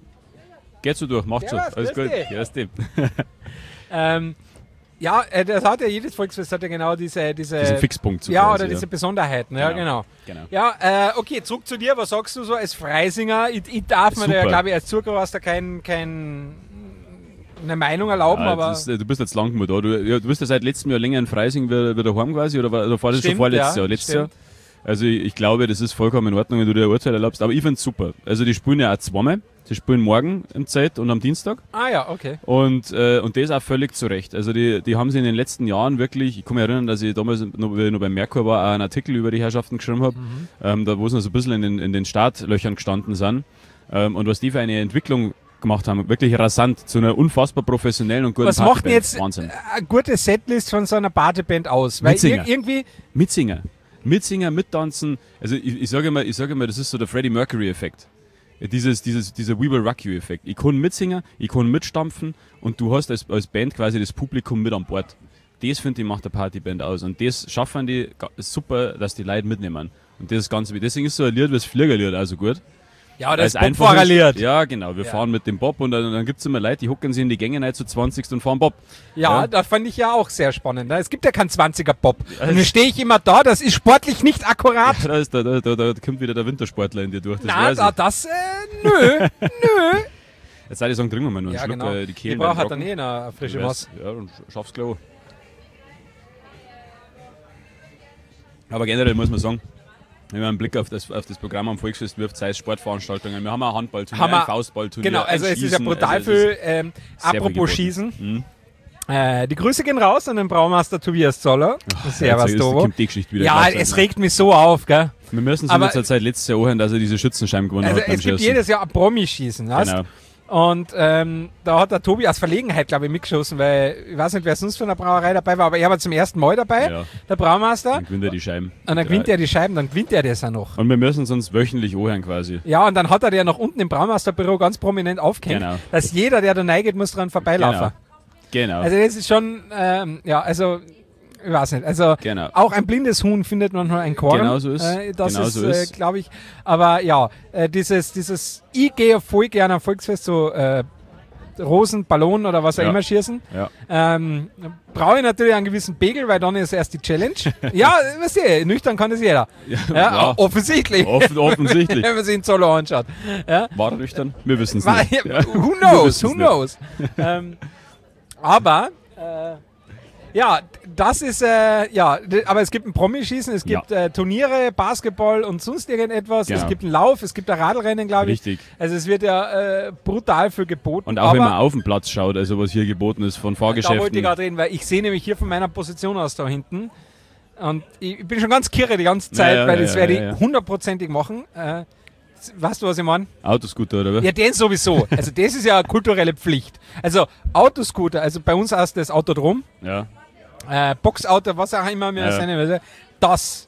Geht so durch, macht so. Servus, Alles grüß gut. dich. Ja, ist dem. Ähm, ja, äh, das hat ja jedes Volksfest hat ja genau diese... diese Diesen Fixpunkt. so ja, quasi, oder diese Besonderheiten, ja, genau. Genau. Ja, äh, okay, zurück zu dir. Was sagst du so als Freisinger? Ich, ich darf mir da ja, Super. glaube ich, als Zuhörer kein, kein, eine Meinung erlauben, Ja, aber... das ist, äh, du bist jetzt lang genug da. Du, ja, du bist ja seit letztem Jahr länger in Freising wie, wie daheim quasi, oder, war- oder war das schon Stimmt, vorletztes ja, Jahr? Letztes stimmt. Jahr? Also ich, ich glaube, das ist vollkommen in Ordnung, wenn du dir ein Urteil erlaubst, aber ich finde es super. Also die spielen ja auch zweimal. Sie spielen morgen im Zelt und am Dienstag. Ah ja, okay. Und, äh, und das auch völlig zu Recht. Also die, die haben sie in den letzten Jahren wirklich, ich kann mich erinnern, dass ich damals, noch, wie ich noch beim Merkur war, auch einen Artikel über die Herrschaften geschrieben habe, Mhm. ähm, da wo sie noch so ein bisschen in den, in den Startlöchern gestanden sind. Ähm, und was die für eine Entwicklung gemacht haben, wirklich rasant, zu einer unfassbar professionellen und guten Was macht denn Partyband. jetzt Wahnsinn. eine gute Setlist von so einer Partyband aus? Weil Mitsinger. ir irgendwie... Mitsingen. Mitsingen, mittanzen. Also ich, ich sage immer, ich sage immer, das ist so der Freddie Mercury-Effekt. Dieses, dieses, dieser We Will Rock You-Effekt. Ich kann mitsingen, ich kann mitstampfen und du hast als, als Band quasi das Publikum mit an Bord. Das, finde ich, macht der Partyband aus. Und das schaffen die ga- super, dass die Leute mitnehmen. Und das ist ganz wichtig. Deswegen ist so ein Lied wie das Fliegerlied also gut. Ja, Weil das es einfach ist- Bobfahrerlied. Ja, genau. Wir Ja. fahren mit dem Bob und dann, dann gibt es immer Leute, die hucken sich in die Gänge rein zu zwanzig und fahren Bob. Ja, Ja. das fand ich ja auch sehr spannend. Es gibt ja keinen zwanziger-Bob. Und dann stehe ich immer da, das ist sportlich nicht akkurat. Da, ist, da, da, da, da kommt wieder der Wintersportler in dir durch. Das Na, weiß da, ich. das, äh, nö, nö. Jetzt soll ich sagen, trinken wir mal nur einen Ja, Schluck, genau. weil die Ich Kehlen brauche werden halt dann trocken. eh eine frische Du Maß. weißt, Ja, dann schaff's klar. Aber generell muss man sagen, wenn man einen Blick auf das, auf das Programm am Volksfest wirft, sei es Sportveranstaltungen, wir haben ein Handballturnier, Haben wir- ein Faustballturnier, Genau, also ein es ist ja Schießen, brutal also es viel. Ähm, sehr viel apropos geboten. Schießen. Mhm. Äh, die Grüße gehen raus an den Braumeister Tobias Zoller. Servus, Jetzt Tobo. kommt die Geschichte wieder. Ja, gleichzeitig. es regt mich so auf, gell? Wir müssen es aber- in letzter Zeit letztes Jahr anhören, dass er diese Schützenscheiben gewonnen Also hat beim es gibt Schießen. jedes Jahr ein Promi-Schießen, weißt? Genau. Und ähm, da hat der Tobi aus Verlegenheit, glaube ich, mitgeschossen, weil ich weiß nicht, wer sonst von der Brauerei dabei war, aber er war zum ersten Mal dabei, Ja. der Braumeister. Dann gewinnt er die Scheiben. Und dann gewinnt er die Scheiben, dann gewinnt er das auch noch. Und wir müssen es uns wöchentlich anhören quasi. Ja, und dann hat er der noch unten im Braumeisterbüro ganz prominent aufgehängt, Genau. dass jeder, der da reingeht, muss dran vorbeilaufen. Genau. Also das ist schon, ähm, ja, also, ich weiß nicht, also Genau. auch ein blindes Huhn findet manchmal ein Korn. Genau so ist. Äh, das Genau ist, so äh, ist. glaube ich, aber ja, äh, dieses, dieses, ich gehe voll gerne am Volksfest, so äh, Rosen, Ballonen oder was auch Ja. immer schießen. Ja. Ähm, brauche ich natürlich einen gewissen Pegel, weil dann ist erst die Challenge. Ja, weißt du, nüchtern kann das jeder. Ja, Ja. offensichtlich. Offen, offensichtlich. Wenn man sich in Zollo anschaut. Ja. War er nüchtern? Wir wissen es Wa- nicht. Ja. Who Wir knows, wissen's who nicht. knows. ähm, aber, äh, ja, das ist, äh, ja, d- aber es gibt ein Promischießen, es gibt Ja. äh, Turniere, Basketball und sonst irgendetwas. Es Genau. gibt einen Lauf, es gibt ein Radlrennen, glaube ich. Richtig. Also es wird ja äh, brutal viel geboten. Und auch aber wenn man auf den Platz schaut, also was hier geboten ist von da wollte ich Fahrgeschäften. gerade reden, weil ich sehe nämlich hier von meiner Position aus da hinten. Und ich, ich bin schon ganz kirre die ganze Zeit, Ja, ja, weil ja, das ja, werde ja, ich ja. hundertprozentig machen. Äh, weißt du, was ich meine? Autoscooter, oder was? Ja, den sowieso. Also das ist ja eine kulturelle Pflicht. Also Autoscooter, also bei uns heißt das Autodrom, Ja. äh, Boxauto, was auch immer wir Ja. sein will, das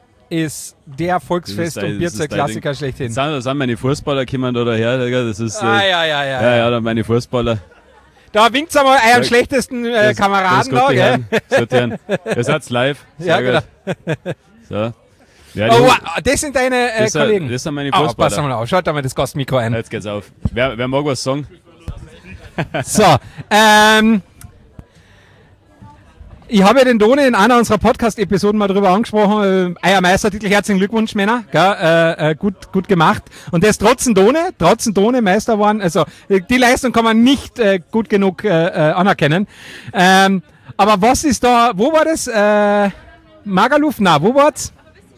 ist der Volksfest- Das ist dein- und das ist Bierzeug-Klassiker dein schlechthin. Sind, da sind meine Fußballer gekommen da daher, Digga, das ist. Äh, Ah, ja, ja, ja. ja, ja, da meine Fußballer. Da winkt's einmal euren Das- schlechtesten äh, Das- Kameraden das da, gute gell? Herren, das gute Herren. Ihr seid's live. Ja, Sehr gut. So. Ja, die, Oh, wow, das sind deine äh, das, sind, Kollegen. das sind meine Ah, pass Fußballer. mal auf, schaut da mal das Gastmikro ein. Jetzt geht's auf. Wer, wer mag was sagen? So, ähm, Ich habe ja den Done in einer unserer Podcast-Episoden mal drüber angesprochen. Äh, euer Meistertitel, herzlichen Glückwunsch, Männer. Gell? Äh, äh, gut, gut gemacht. Und der ist trotzdem Done, trotzdem Done Meister geworden. Also die Leistung kann man nicht äh, gut genug äh, äh, anerkennen. Ähm, aber was ist da, wo war das? Äh, Magaluf? Na, wo war's?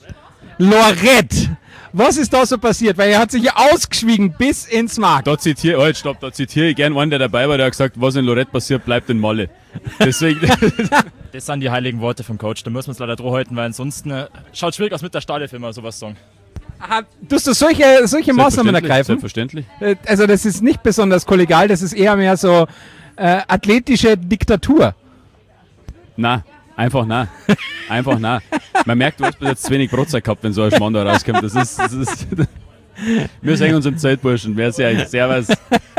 Lorette. Was ist da so passiert? Weil er hat sich ja ausgeschwiegen bis ins Markt. Da zitiere, halt, stopp, da zitiere ich gern einen, der dabei war, der hat gesagt, was in Lorette passiert, bleibt in Malle. Deswegen. Das sind die heiligen Worte vom Coach, da müssen wir uns leider dran halten, weil ansonsten äh, schaut schwierig aus mit der Stadion, wenn wir sowas sagen. Aha, tust du solche, solche Maßnahmen ergreifen? Selbstverständlich. Also das ist nicht besonders kollegial, das ist eher mehr so äh, athletische Diktatur. Na, einfach na. Einfach na. Man merkt, du hast bis jetzt zu wenig Brotzeit gehabt, wenn so ein Schmarrn da rauskommt. Das ist, das ist wir sehen uns im Zeltburschen. Wer ist ja eigentlich? Servus.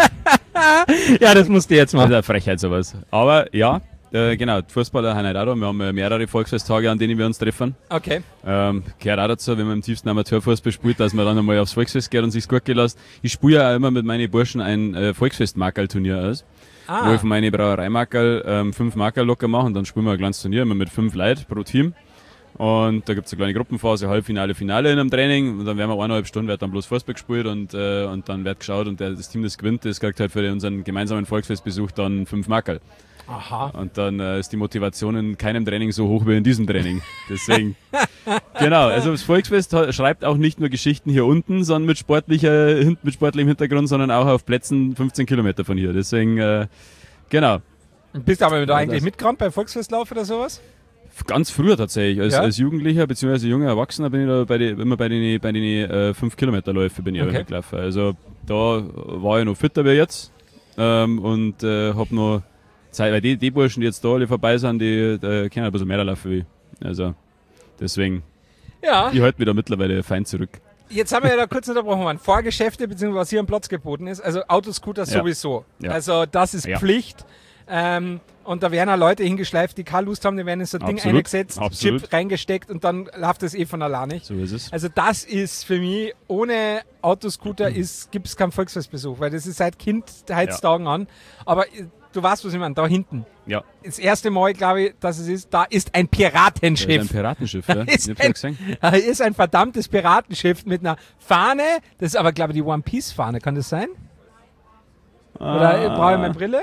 Ja, das musst du jetzt machen. Das ist eine Frechheit sowas. Aber ja, äh, genau, die Fußballer haben auch da. Wir haben äh, mehrere Volksfesttage, an denen wir uns treffen. Okay. Ähm, gehört auch dazu, wenn man im tiefsten Amateurfußball spielt, dass man dann einmal aufs Volksfest geht und sich's gut gelassen. Ich spiele ja auch immer mit meinen Burschen ein äh, Volksfest-Markerl-Turnier aus. Ah. Wo ich von meinen Brauerei-Markerl ähm, fünf Markerl locker mache und dann spielen wir ein kleines Turnier immer mit fünf Leuten pro Team. Und da gibt es eine kleine Gruppenphase, Halbfinale, Finale in einem Training und dann werden wir eineinhalb Stunden, wird dann bloß Fußball gespielt und, äh, und dann wird geschaut und der, das Team, das gewinnt, das kriegt halt für unseren gemeinsamen Volksfestbesuch dann fünf Markerl. Aha. Und dann äh, ist die Motivation in keinem Training so hoch wie in diesem Training. Deswegen, genau, also das Volksfest schreibt auch nicht nur Geschichten hier unten, sondern mit, sportlicher, mit sportlichem Hintergrund, sondern auch auf Plätzen fünfzehn Kilometer von hier. Deswegen, äh, genau. Bist du aber da eigentlich mitgerannt beim Volksfestlauf oder sowas? Ganz früher tatsächlich, als, ja? als Jugendlicher bzw. junger Erwachsener bin ich da bei die, immer bei den bei den äh, fünf Kilometer Läufe bin ich okay. gelaufen. Also da war ich noch fitter wie jetzt ähm, und äh, habe noch Zeit, weil die, die Burschen, die jetzt da alle vorbei sind, die äh, können ein bisschen mehr laufen wie ich. Also deswegen, ja. Ich halte mich da mittlerweile fein zurück. Jetzt haben wir ja da kurz unterbrochen, man. Fahrgeschäfte bzw. was hier am Platz geboten ist, also Autoscooter ja. sowieso. Ja. Also das ist ja. Pflicht. Ähm, und da werden auch Leute hingeschleift, die keine Lust haben, die werden in so ein Ding eingesetzt, Absolut. Chip reingesteckt und dann läuft das eh von alleine. So ist es. Also das ist für mich, ohne Autoscooter mhm. gibt es keinen Volksfestbesuch, weil das ist seit Kindheitstagen ja. an. Aber du weißt, was ich meine, da hinten. Ja. Das erste Mal, glaube ich, dass es ist, da ist ein Piratenschiff. Da ist ein Piratenschiff, ja. ist, ein, da ist ein verdammtes Piratenschiff mit einer Fahne, das ist aber, glaube ich, die One-Piece-Fahne, kann das sein? Ah. Oder brauche ich meine Brille?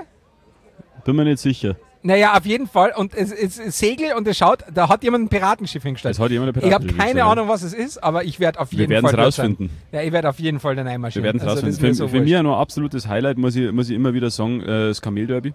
Bin mir nicht sicher. Naja, auf jeden Fall. Und es ist Segel und es schaut, da hat jemand ein Piratenschiff hingestellt. Es hat jemand ein Piratenschiff ich habe keine Ahnung, was es ist, aber ich werde auf jeden Wir Fall. Wir werden es rausfinden. Ja, ich werde auf jeden Fall dann einmarschieren. Wir werden es also, rausfinden. Für, so für mich noch ein absolutes Highlight, muss ich, muss ich immer wieder sagen, äh, das Kamelderby.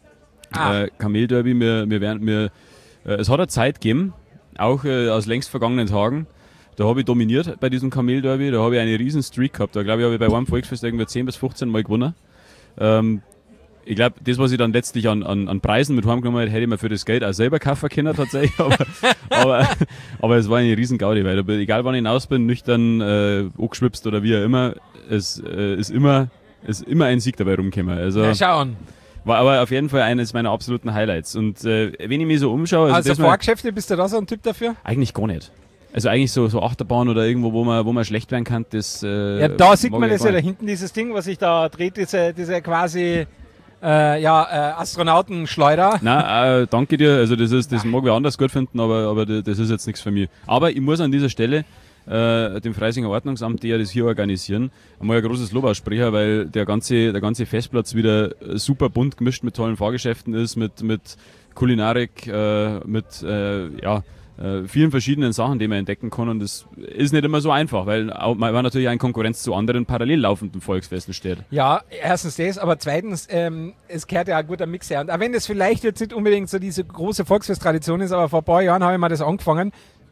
Ah. Äh, Kamelderby, wir, wir werden, wir, äh, es hat eine Zeit gegeben, auch äh, aus längst vergangenen Tagen. Da habe ich dominiert bei diesem Kamelderby. Da habe ich eine riesen Streak gehabt. Da glaube ich, habe ich bei einem Volksfest irgendwie zehn bis fünfzehn Mal gewonnen. Ähm, Ich glaube, das, was ich dann letztlich an, an, an Preisen mit heimgenommen hätte, hätte ich mir für das Geld auch selber kaufen können tatsächlich. aber, aber, aber es war eine riesen Gaudi, weil egal wann ich hinaus bin, nüchtern, äh, angeschwipst oder wie auch immer, es äh, ist immer ist immer ein Sieg dabei rumgekommen. Also, ja, schauen. War aber auf jeden Fall eines meiner absoluten Highlights. Und äh, wenn ich mich so umschaue... Also, also Fahrgeschäfte, bist du da so ein Typ dafür? Eigentlich gar nicht. Also eigentlich so, so Achterbahn oder irgendwo, wo man, wo man schlecht werden kann, das... Äh, ja, da sieht man das ja da hinten, dieses Ding, was sich da dreht, diese, diese quasi... Äh, ja, äh, Astronautenschleuder. Nein, äh, danke dir. Also das ist, das mag wer anders gut finden, aber, aber das ist jetzt nichts für mich. Aber ich muss an dieser Stelle äh, dem Freisinger Ordnungsamt, die ja das hier organisieren, einmal ein großes Lob aussprechen, weil der ganze, der ganze Festplatz wieder super bunt gemischt mit tollen Fahrgeschäften ist, mit, mit Kulinarik, äh, mit äh, ja, äh, vielen verschiedenen Sachen, die man entdecken kann. Und das ist nicht immer so einfach, weil auch, man natürlich auch in Konkurrenz zu anderen parallel laufenden Volksfesten steht. Ja, erstens das, aber zweitens, ähm, es gehört ja ein guter Mix her. Und auch wenn das vielleicht jetzt nicht unbedingt so diese große Volksfesttradition ist, aber vor ein paar Jahren habe ich mal das angefangen.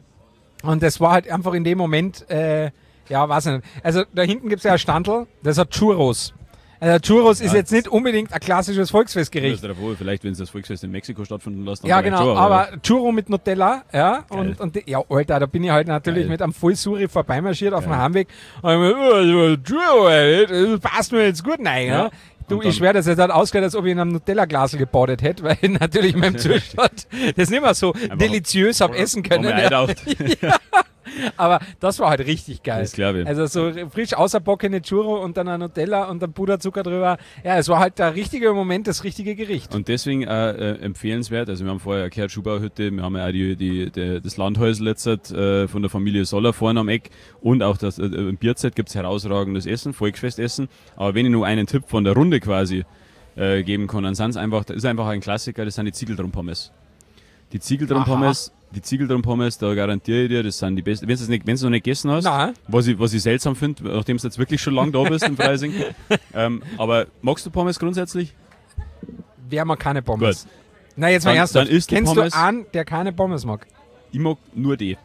Und das war halt einfach in dem Moment, äh, ja, weiß nicht. Also da hinten gibt es ja ein Standl, das hat Churros. Also Churros ja, ist jetzt nicht unbedingt ein klassisches Volksfestgericht. Das ist vielleicht, wenn es das Volksfest in Mexiko stattfinden lässt. Ja, genau, schon, aber Churro mit Nutella, ja, und, und ja, Alter, da bin ich halt natürlich Geil. mit einem Vollsuri vorbeimarschiert auf dem Heimweg und ich mir, oh, Churro, ey, das passt mir jetzt gut rein, ja. ja. Du, ich schwöre, das hat ausgehört, als ob ich in einem Nutella-Glasel gebadet hätte, weil ich natürlich in meinem Zustand das nicht mehr so deliziös habe essen können. Ja. Ja. Aber das war halt richtig geil. Das glaube ich. Also so frisch außerbockene Churro und dann ein Nutella und dann Puderzucker drüber. Ja, es war halt der richtige Moment, das richtige Gericht. Und deswegen äh, äh, empfehlenswert, also wir haben vorher gehört Schubauhütte, wir haben ja auch die, die, die, das Landhäusl jetzt äh, von der Familie Soller vorne am Eck und auch das, äh, im Bierzeit gibt es herausragendes Essen, Volksfestessen. Aber wenn ich nur einen Tipp von der Runde quasi äh, geben kann, dann sind's einfach, das ist einfach ein Klassiker, das sind die Ziegeldrum-Pommes. Die Ziegeldrum-Pommes, die Ziegeldrum-Pommes, da garantiere ich dir, das sind die besten. Wenn du es nicht, wenn's noch nicht gegessen hast, Nein. was ich, was ich seltsam finde, nachdem du jetzt wirklich schon lange da bist in Freising. ähm, aber magst du Pommes grundsätzlich? Wer mag keine Pommes? Gut. Na, jetzt mal Dann- ernsthaft. dann isst du Kennst Pommes. du einen, der keine Pommes mag? Ich mag nur die.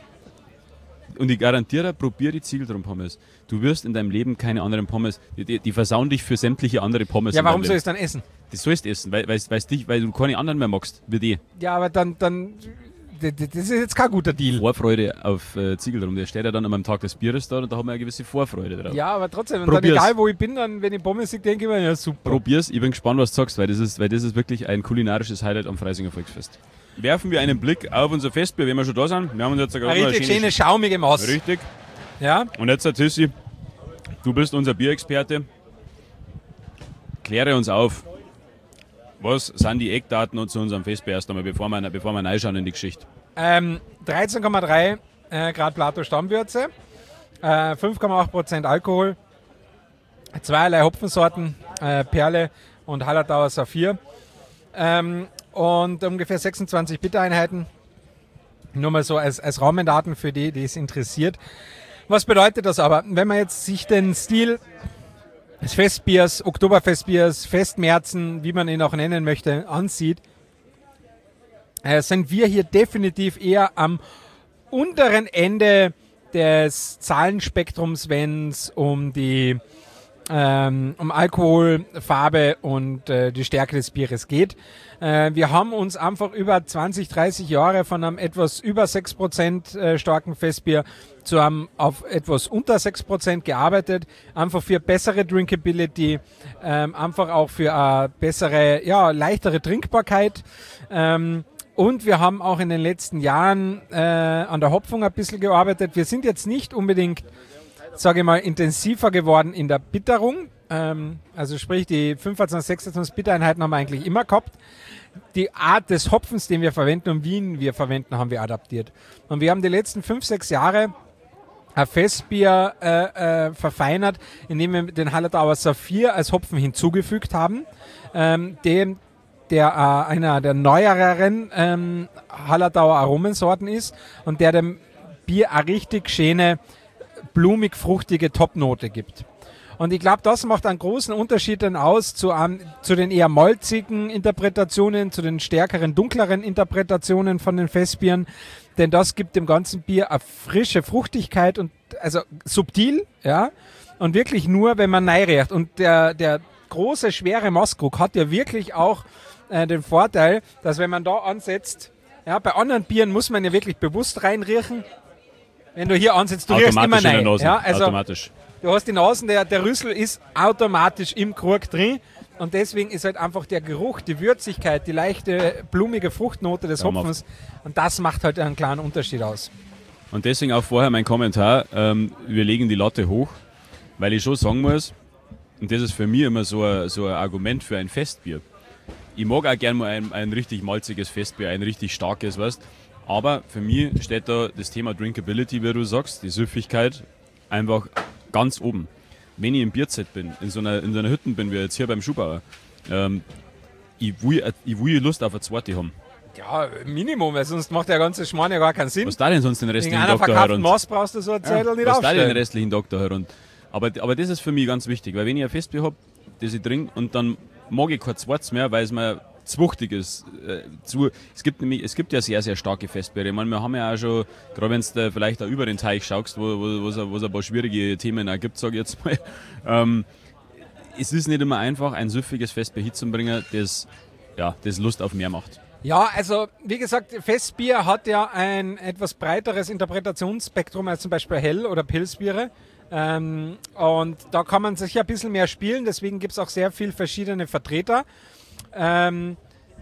Und ich garantiere, probier die Ziegeldrum-Pommes. Du wirst in deinem Leben keine anderen Pommes, die, die, die versauen dich für sämtliche andere Pommes. Ja, in warum deinem soll Leben. ich es dann essen? Das sollst du essen, weil, weil, weil's dich, weil du keine anderen mehr magst, wie die. Ja, aber dann, dann, d- d- das ist jetzt kein guter Deal. Vorfreude auf äh, Ziegeldrum, der steht ja dann am Tag des Bieres da und da haben wir eine gewisse Vorfreude drauf. Ja, aber trotzdem, und dann Probier's. egal wo ich bin, dann, wenn ich Pommes sehe, denke ich mir, ja super. Probier's, ich bin gespannt, was du sagst, weil das ist, weil das ist wirklich ein kulinarisches Highlight am Freisinger Volksfest. Werfen wir einen Blick auf unser Festbier, wenn wir schon da sind. Wir haben uns jetzt Eine gerade richtig schöne, schaumige Maus. Richtig. Ja? Und jetzt, Tissi, du bist unser Bierexperte. Kläre uns auf. Was sind die Eckdaten und zu unserem Festbier erst einmal, bevor wir, bevor wir reinschauen in die Geschichte? Ähm, dreizehn Komma drei äh, Grad Plato Stammwürze, äh, fünf Komma acht Prozent Alkohol, zweierlei Hopfensorten, äh, Perle und Hallertauer Saphir ähm, und ungefähr sechsundzwanzig Bittereinheiten. Nur mal so als, als Rahmendaten für die, die es interessiert. Was bedeutet das aber? Wenn man jetzt sich den Stil des Festbiers, Oktoberfestbiers, Festmärzen, wie man ihn auch nennen möchte, ansieht, äh, sind wir hier definitiv eher am unteren Ende des Zahlenspektrums, wenn es um die ähm, um Alkohol, Farbe und äh, die Stärke des Bieres geht. Äh, wir haben uns einfach über zwanzig, dreißig Jahre von einem etwas über sechs Prozent äh, starken Festbier zu einem auf etwas unter sechs Prozent gearbeitet. Einfach für bessere Drinkability, ähm, einfach auch für eine bessere, ja, leichtere Trinkbarkeit. Ähm, Und wir haben auch in den letzten Jahren äh, an der Hopfung ein bisschen gearbeitet. Wir sind jetzt nicht unbedingt, sage ich mal, intensiver geworden in der Bitterung. Ähm, also sprich, die fünfundzwanzig, sechsundzwanzig Bittereinheiten haben wir eigentlich immer gehabt. Die Art des Hopfens, den wir verwenden und wie ihn wir verwenden, haben wir adaptiert. Und wir haben die letzten fünf, sechs Jahre ein Festbier äh, äh, verfeinert, indem wir den Hallertauer Saphir als Hopfen hinzugefügt haben, ähm, dem der äh, einer der neueren ähm, Hallertauer Aromensorten ist und der dem Bier eine richtig schöne, blumig-fruchtige Topnote gibt. Und ich glaube, das macht einen großen Unterschied dann aus zu, um, zu den eher malzigen Interpretationen, zu den stärkeren, dunkleren Interpretationen von den Festbieren. Denn das gibt dem ganzen Bier eine frische Fruchtigkeit und also subtil, ja, und wirklich nur, wenn man reinriecht. Und der, der große, schwere Mastkrug hat ja wirklich auch äh, den Vorteil, dass wenn man da ansetzt, ja, bei anderen Bieren muss man ja wirklich bewusst reinriechen. Wenn du hier ansetzt, du riechst immer Automatisch in der rein. Nase. Ja, also Automatisch. du hast die Nasen, der, der Rüssel ist automatisch im Krug drin und deswegen ist halt einfach der Geruch, die Würzigkeit, die leichte, blumige Fruchtnote des Ja, Hopfens und das macht halt einen kleinen Unterschied aus. Und deswegen auch vorher mein Kommentar, ähm, wir legen die Latte hoch, weil ich schon sagen muss, und das ist für mich immer so ein, so ein Argument für ein Festbier. Ich mag auch gerne mal ein, ein richtig malziges Festbier, ein richtig starkes, weißt. Aber für mich steht da das Thema Drinkability, wie du sagst, die Süffigkeit einfach ganz oben. Wenn ich im Bierzelt bin, in so einer, in so einer Hütte bin, wie jetzt hier beim Schubauer, ähm, ich, will, ich will Lust auf eine zweite haben. Ja, Minimum, weil sonst macht der ganze Schmarrn ja gar keinen Sinn. Was da denn sonst den Wegen restlichen einer Doktor verkauften her? Maß brauchst du so ein Zettel nicht Was da den aufstellen. restlichen Doktor her? Und, aber, aber das ist für mich ganz wichtig, weil wenn ich ein Festbier habe, das ich trinke und dann mag ich kein zweites mehr, weil es mir zu wuchtig ist. Äh, zu, es, gibt nämlich, es gibt ja sehr, sehr starke Festbiere. Ich meine, wir haben ja auch schon, gerade wenn du vielleicht auch über den Teich schaust, wo wo es wo, ein paar schwierige Themen auch gibt, sage ich jetzt mal, ähm, es ist nicht immer einfach, ein süffiges Festbier hinzubringen, das, ja, das Lust auf mehr macht. Ja, also wie gesagt, Festbier hat ja ein etwas breiteres Interpretationsspektrum als zum Beispiel Hell- oder Pilzbiere. Ähm, und da kann man sich ja ein bisschen mehr spielen, deswegen gibt es auch sehr viele verschiedene Vertreter. Ähm,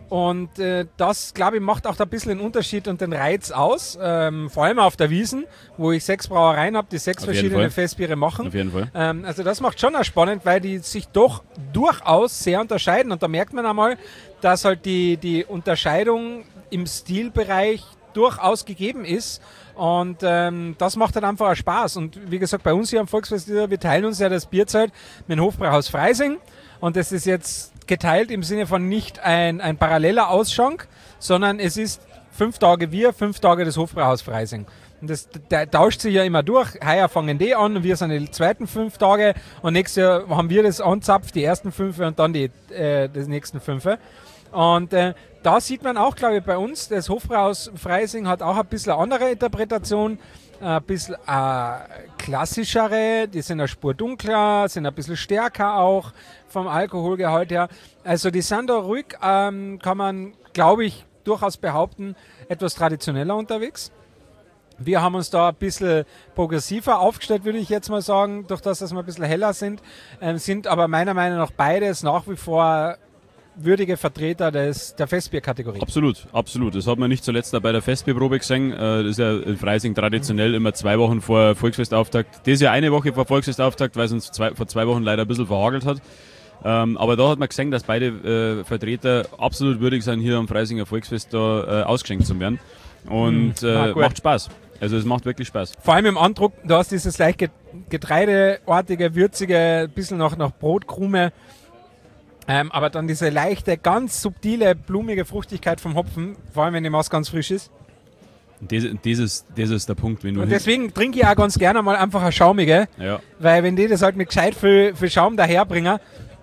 Und äh, das, glaube ich, macht auch da ein bisschen den Unterschied und den Reiz aus. Ähm, vor allem auf der Wiesn, wo ich sechs Brauereien habe, die sechs Auf jeden verschiedene Fall. Festbiere machen. Auf jeden Fall. Ähm, also das macht schon auch spannend, weil die sich doch durchaus sehr unterscheiden. Und da merkt man einmal, dass halt die, die Unterscheidung im Stilbereich durchaus gegeben ist. Und ähm, das macht halt einfach auch Spaß. Und wie gesagt, bei uns hier am Volksfest, wir teilen uns ja das Bierzelt mit dem Hofbrauhaus Freising. Und das ist jetzt geteilt im Sinne von nicht ein, ein paralleler Ausschank, sondern es ist fünf Tage wir, fünf Tage das Hofbrauhaus Freising. Und das der tauscht sich ja immer durch. Heuer fangen die an und wir sind die zweiten fünf Tage und nächstes Jahr haben wir das anzapft, die ersten fünf und dann die äh, die nächsten fünf. Und äh, da sieht man auch, glaube ich, bei uns, das Hofbrauhaus Freising hat auch ein bisschen eine andere Interpretation, ein bisschen äh, klassischere, die sind eine Spur dunkler, sind ein bisschen stärker auch vom Alkoholgehalt her. Also die sind da ruhig, ähm, kann man, glaube ich, durchaus behaupten, etwas traditioneller unterwegs. Wir haben uns da ein bisschen progressiver aufgestellt, würde ich jetzt mal sagen, durch das, dass wir ein bisschen heller sind, ähm, sind aber meiner Meinung nach beides nach wie vor würdige Vertreter des, der Festbierkategorie. Absolut, absolut. Das hat man nicht zuletzt auch bei der Festbierprobe gesehen. Das ist ja in Freising traditionell immer zwei Wochen vor Volksfestauftakt. Das ist ja eine Woche vor Volksfestauftakt, weil es uns zwei, vor zwei Wochen leider ein bisschen verhagelt hat. Ähm, aber da hat man gesehen, dass beide äh, Vertreter absolut würdig sind, hier am Freisinger Volksfest da äh, ausgeschenkt zu werden. Und äh, Ah, gut. macht Spaß. Also es macht wirklich Spaß. Vor allem im Andruck, du hast dieses leicht get- getreideartige, würzige, ein bisschen noch nach Brotkrume, ähm, aber dann diese leichte, ganz subtile, blumige Fruchtigkeit vom Hopfen, vor allem wenn die Maß ganz frisch ist. Und das, das, ist, das ist der Punkt. Wenn du Und deswegen trinke ich auch ganz gerne mal einfach eine schaumige, ja. weil wenn die das halt mit gescheit viel, viel Schaum daherbringen,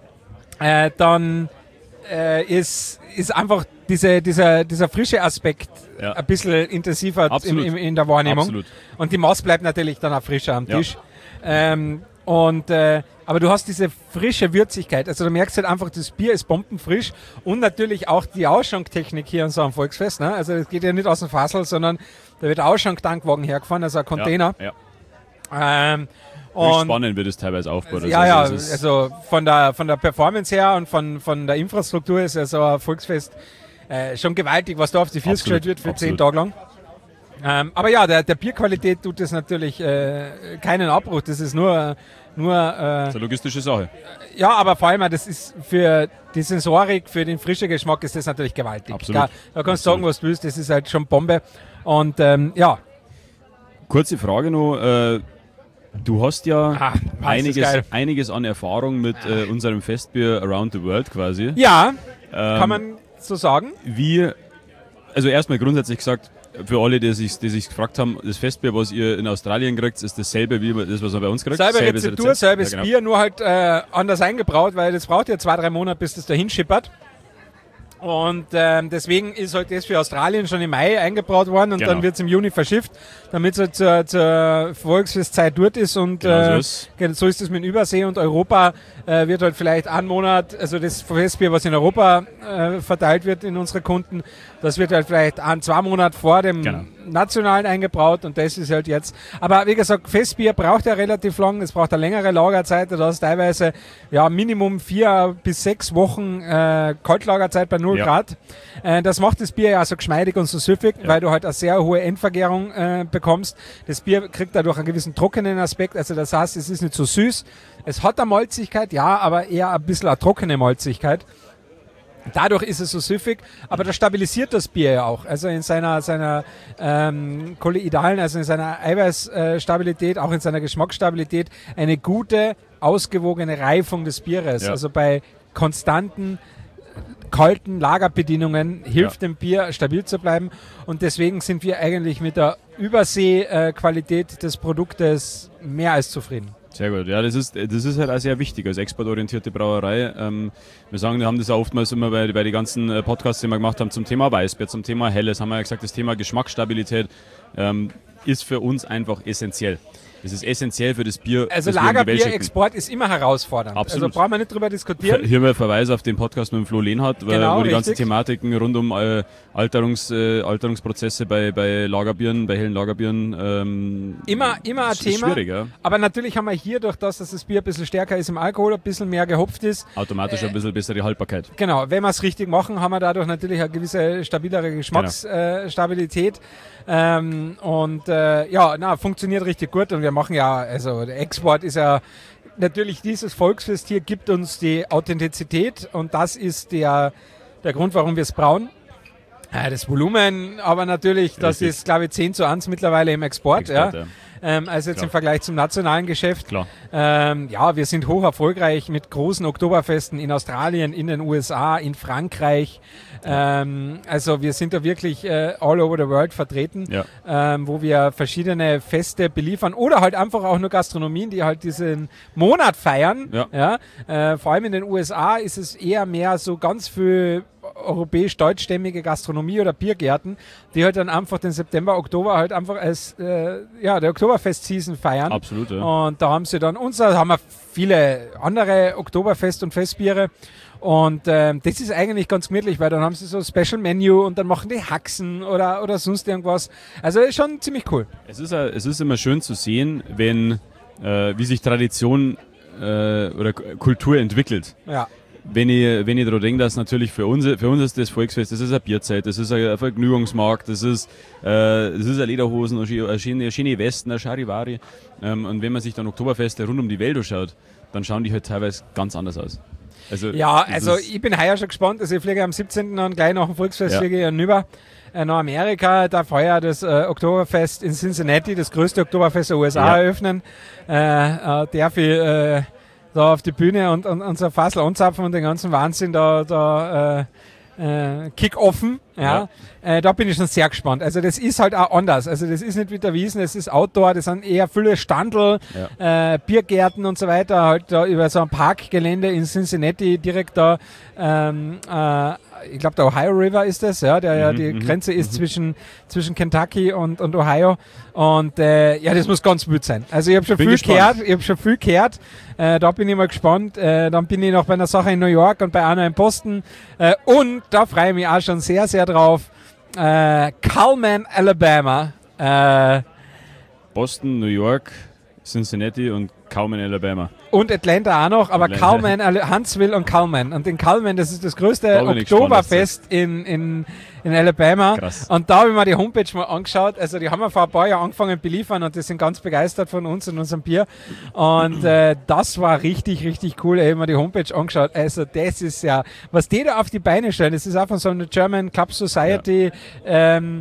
äh, dann äh, ist, ist einfach diese, dieser, dieser frische Aspekt Ja. ein bisschen intensiver im, Absolut. im, in der Wahrnehmung. Absolut. Und die Maß bleibt natürlich dann auch frischer am Ja. Tisch. Ähm, und, äh, aber du hast diese frische Würzigkeit. Also du merkst halt einfach, das Bier ist bombenfrisch und natürlich auch die Ausschanktechnik hier an so einem Volksfest. Ne? Also das geht ja nicht aus dem Fassel, sondern da wird ein Ausschank-Tankwagen hergefahren, also ein Container. Ja, ja. Ähm, Höchst und spannend wird es teilweise aufgebaut. ja, ja, also es ist- also von der, von der Performance her und von, von der Infrastruktur ist ja so ein Volksfest äh, schon gewaltig, was da auf die Füße Absolut, gestellt wird für absolut. zehn Tage lang. Ähm, aber ja, der, der Bierqualität tut das natürlich äh, keinen Abbruch. Das ist nur, nur äh, das ist eine logistische Sache. ja, aber vor allem, auch, das ist für die Sensorik, für den frischen Geschmack ist das natürlich gewaltig. Absolut. Klar, da kannst du Absolut. sagen, was du willst, das ist halt schon Bombe. Und ähm, ja, Kurze Frage noch. Äh, du hast ja Ah, das ist einiges, geil. einiges an Erfahrung mit äh, unserem Festbier Around the World quasi. ja, Ähm, kann man so sagen. Wie, also erstmal grundsätzlich gesagt, für alle, die sich, die sich gefragt haben, das Festbier, was ihr in Australien kriegt, ist dasselbe wie das, was ihr bei uns kriegt. Selbe Selbes Rezeptur, Rezept. selbes Ja, genau. Bier, nur halt äh, anders eingebraut, weil das braucht ja zwei, drei Monate, bis das dahin schippert. Und ähm, deswegen ist halt das für Australien schon im Mai eingebraut worden und Genau. dann wird es im Juni verschifft, damit es halt zur, zur Volksfestzeit dort ist. Und Genau so äh, ist. ge- so ist es mit Übersee und Europa. Äh, wird halt vielleicht einen Monat, also das Festbier, was in Europa äh, verteilt wird in unsere Kunden, das wird halt vielleicht ein, zwei Monate vor dem Genau. Nationalen eingebraut und das ist halt jetzt. Aber wie gesagt, Festbier braucht ja relativ lang, es braucht eine längere Lagerzeit, da hast teilweise ja Minimum vier bis sechs Wochen äh, Kaltlagerzeit bei null Ja. Grad. Äh, das macht das Bier ja so geschmeidig und so süffig, Ja. weil du halt eine sehr hohe Endvergärung äh, bekommst. Das Bier kriegt dadurch einen gewissen trockenen Aspekt, also das heißt, es ist nicht so süß. Es hat eine Malzigkeit, ja, aber eher ein bisschen eine trockene Malzigkeit. Dadurch ist es so süffig, aber das stabilisiert das Bier ja auch. Also in seiner, seiner ähm, kolloidalen, also in seiner Eiweißstabilität, auch in seiner Geschmacksstabilität, eine gute, ausgewogene Reifung des Bieres. Ja. Also bei konstanten, kalten Lagerbedingungen hilft dem Bier stabil zu bleiben. Und deswegen sind wir eigentlich mit der Übersee-Qualität des Produktes mehr als zufrieden. Sehr gut, ja, das ist, das ist halt auch sehr wichtig als exportorientierte Brauerei. Ähm, wir sagen, wir haben das auch oftmals immer bei, bei den ganzen äh, Podcasts, die wir gemacht haben, zum Thema Weißbier, zum Thema Helles, haben wir ja gesagt, das Thema Geschmacksstabilität. Ähm, ist für uns einfach essentiell. Das ist essentiell für das Bier. Also das wir in die Welt schicken. Lagerbier-Export ist immer herausfordernd. Absolut. Also brauchen wir nicht drüber diskutieren. Hier mal Verweis auf den Podcast mit dem Flo Lehnhardt, weil, Genau, wo die ganzen richtig. Thematiken rund um äh, Alterungs, äh, Alterungsprozesse bei, bei Lagerbieren, bei hellen Lagerbieren ähm, Immer, immer ein ist, ist Thema. schwierig, ja. Aber natürlich haben wir hier, durch das, dass das Bier ein bisschen stärker ist im Alkohol, ein bisschen mehr gehopft ist. Automatisch ein bisschen bessere Haltbarkeit. Genau, wenn wir es richtig machen, haben wir dadurch natürlich eine gewisse stabilere Geschmacksstabilität. Ähm, und äh, ja, na, funktioniert richtig gut und wir machen ja, also der Export ist ja natürlich dieses Volksfest hier gibt uns die Authentizität und das ist der, der Grund, warum wir es brauen. Äh, das Volumen, aber natürlich, das Richtig. ist glaube ich zehn zu eins mittlerweile im Export, Export, ja. ja. Ähm, also jetzt Klar. im Vergleich zum nationalen Geschäft. Klar. Ähm, ja, wir sind hoch erfolgreich mit großen Oktoberfesten in Australien, in den U S A, in Frankreich. Ähm, also wir sind da wirklich äh, all over the world vertreten, Ja. ähm, wo wir verschiedene Feste beliefern oder halt einfach auch nur Gastronomien, die halt diesen Monat feiern. Ja. Ja? Äh, vor allem in den U S A ist es eher mehr so ganz viel europäisch-deutschstämmige Gastronomie oder Biergärten, die halt dann einfach den September, Oktober halt einfach als äh, ja, der Oktoberfest-Season feiern. Absolut, ja. Und da haben sie dann uns, da haben wir viele andere Oktoberfest- und Festbiere. Und ähm, das ist eigentlich ganz gemütlich, weil dann haben sie so Special Menu und dann machen die Haxen oder, oder sonst irgendwas. Also ist schon ziemlich cool. Es ist, äh, es ist immer schön zu sehen, wenn, äh, wie sich Tradition äh, oder K- Kultur entwickelt. Ja. Wenn ich, wenn ich daran denke, dass natürlich für uns, für uns ist das Volksfest, das ist eine Bierzeit, das ist ein Vergnügungsmarkt, das ist, äh, das ist eine Lederhosen, eine schöne, eine schöne Westen, eine Charivari. Ähm, und wenn man sich dann Oktoberfeste rund um die Welt anschaut, dann schauen die halt teilweise ganz anders aus. Also, Ja, das also ist- ich bin heuer schon gespannt. Also ich fliege am siebzehnten dann gleich nach dem Volksfest Ja. fliege ich hinüber äh, nach Amerika. Da heuer das äh, Oktoberfest in Cincinnati, das größte Oktoberfest der U S A, Ja. eröffnen. Äh, äh, darf ich äh, da auf die Bühne und, und unser Fassel anzapfen und den ganzen Wahnsinn da, da äh, äh, kick-offen. Ja. Äh, da bin ich schon sehr gespannt. Also das ist halt auch anders. Also das ist nicht wie der Wiesn, das ist Outdoor, das sind eher viele Standel, äh, Biergärten und so weiter, halt da über so ein Parkgelände in Cincinnati direkt da, ähm, äh, ich glaube der Ohio River ist das, ja, der ja Mhm, die mhm, Grenze ist zwischen, zwischen Kentucky und, und Ohio. Und äh, ja, das muss ganz wild sein. Also ich habe schon Bin viel gespannt. gehört, ich habe schon viel gehört. Äh, da bin ich mal gespannt. Äh, dann bin ich noch bei einer Sache in New York und bei einer in Boston. Äh, und da freue ich mich auch schon sehr, sehr drauf. Äh, Cullman, Alabama. Äh, Boston, New York, Cincinnati und kaum in Alabama. und Atlanta auch noch, aber Atlanta. Cullman, Al- Huntsville und Cullman. Und in Cullman, das ist das größte Da bin ich gespannt, Oktoberfest in, in, in Alabama. Krass. Und da habe ich mir die Homepage mal angeschaut. Also die haben wir vor ein paar Jahren angefangen beliefern und die sind ganz begeistert von uns und unserem Bier. Und äh, das war richtig, richtig cool. Ich habe mir die Homepage angeschaut. Also das ist ja, was die da auf die Beine stellen, das ist auch von so einer German Club Society ähm,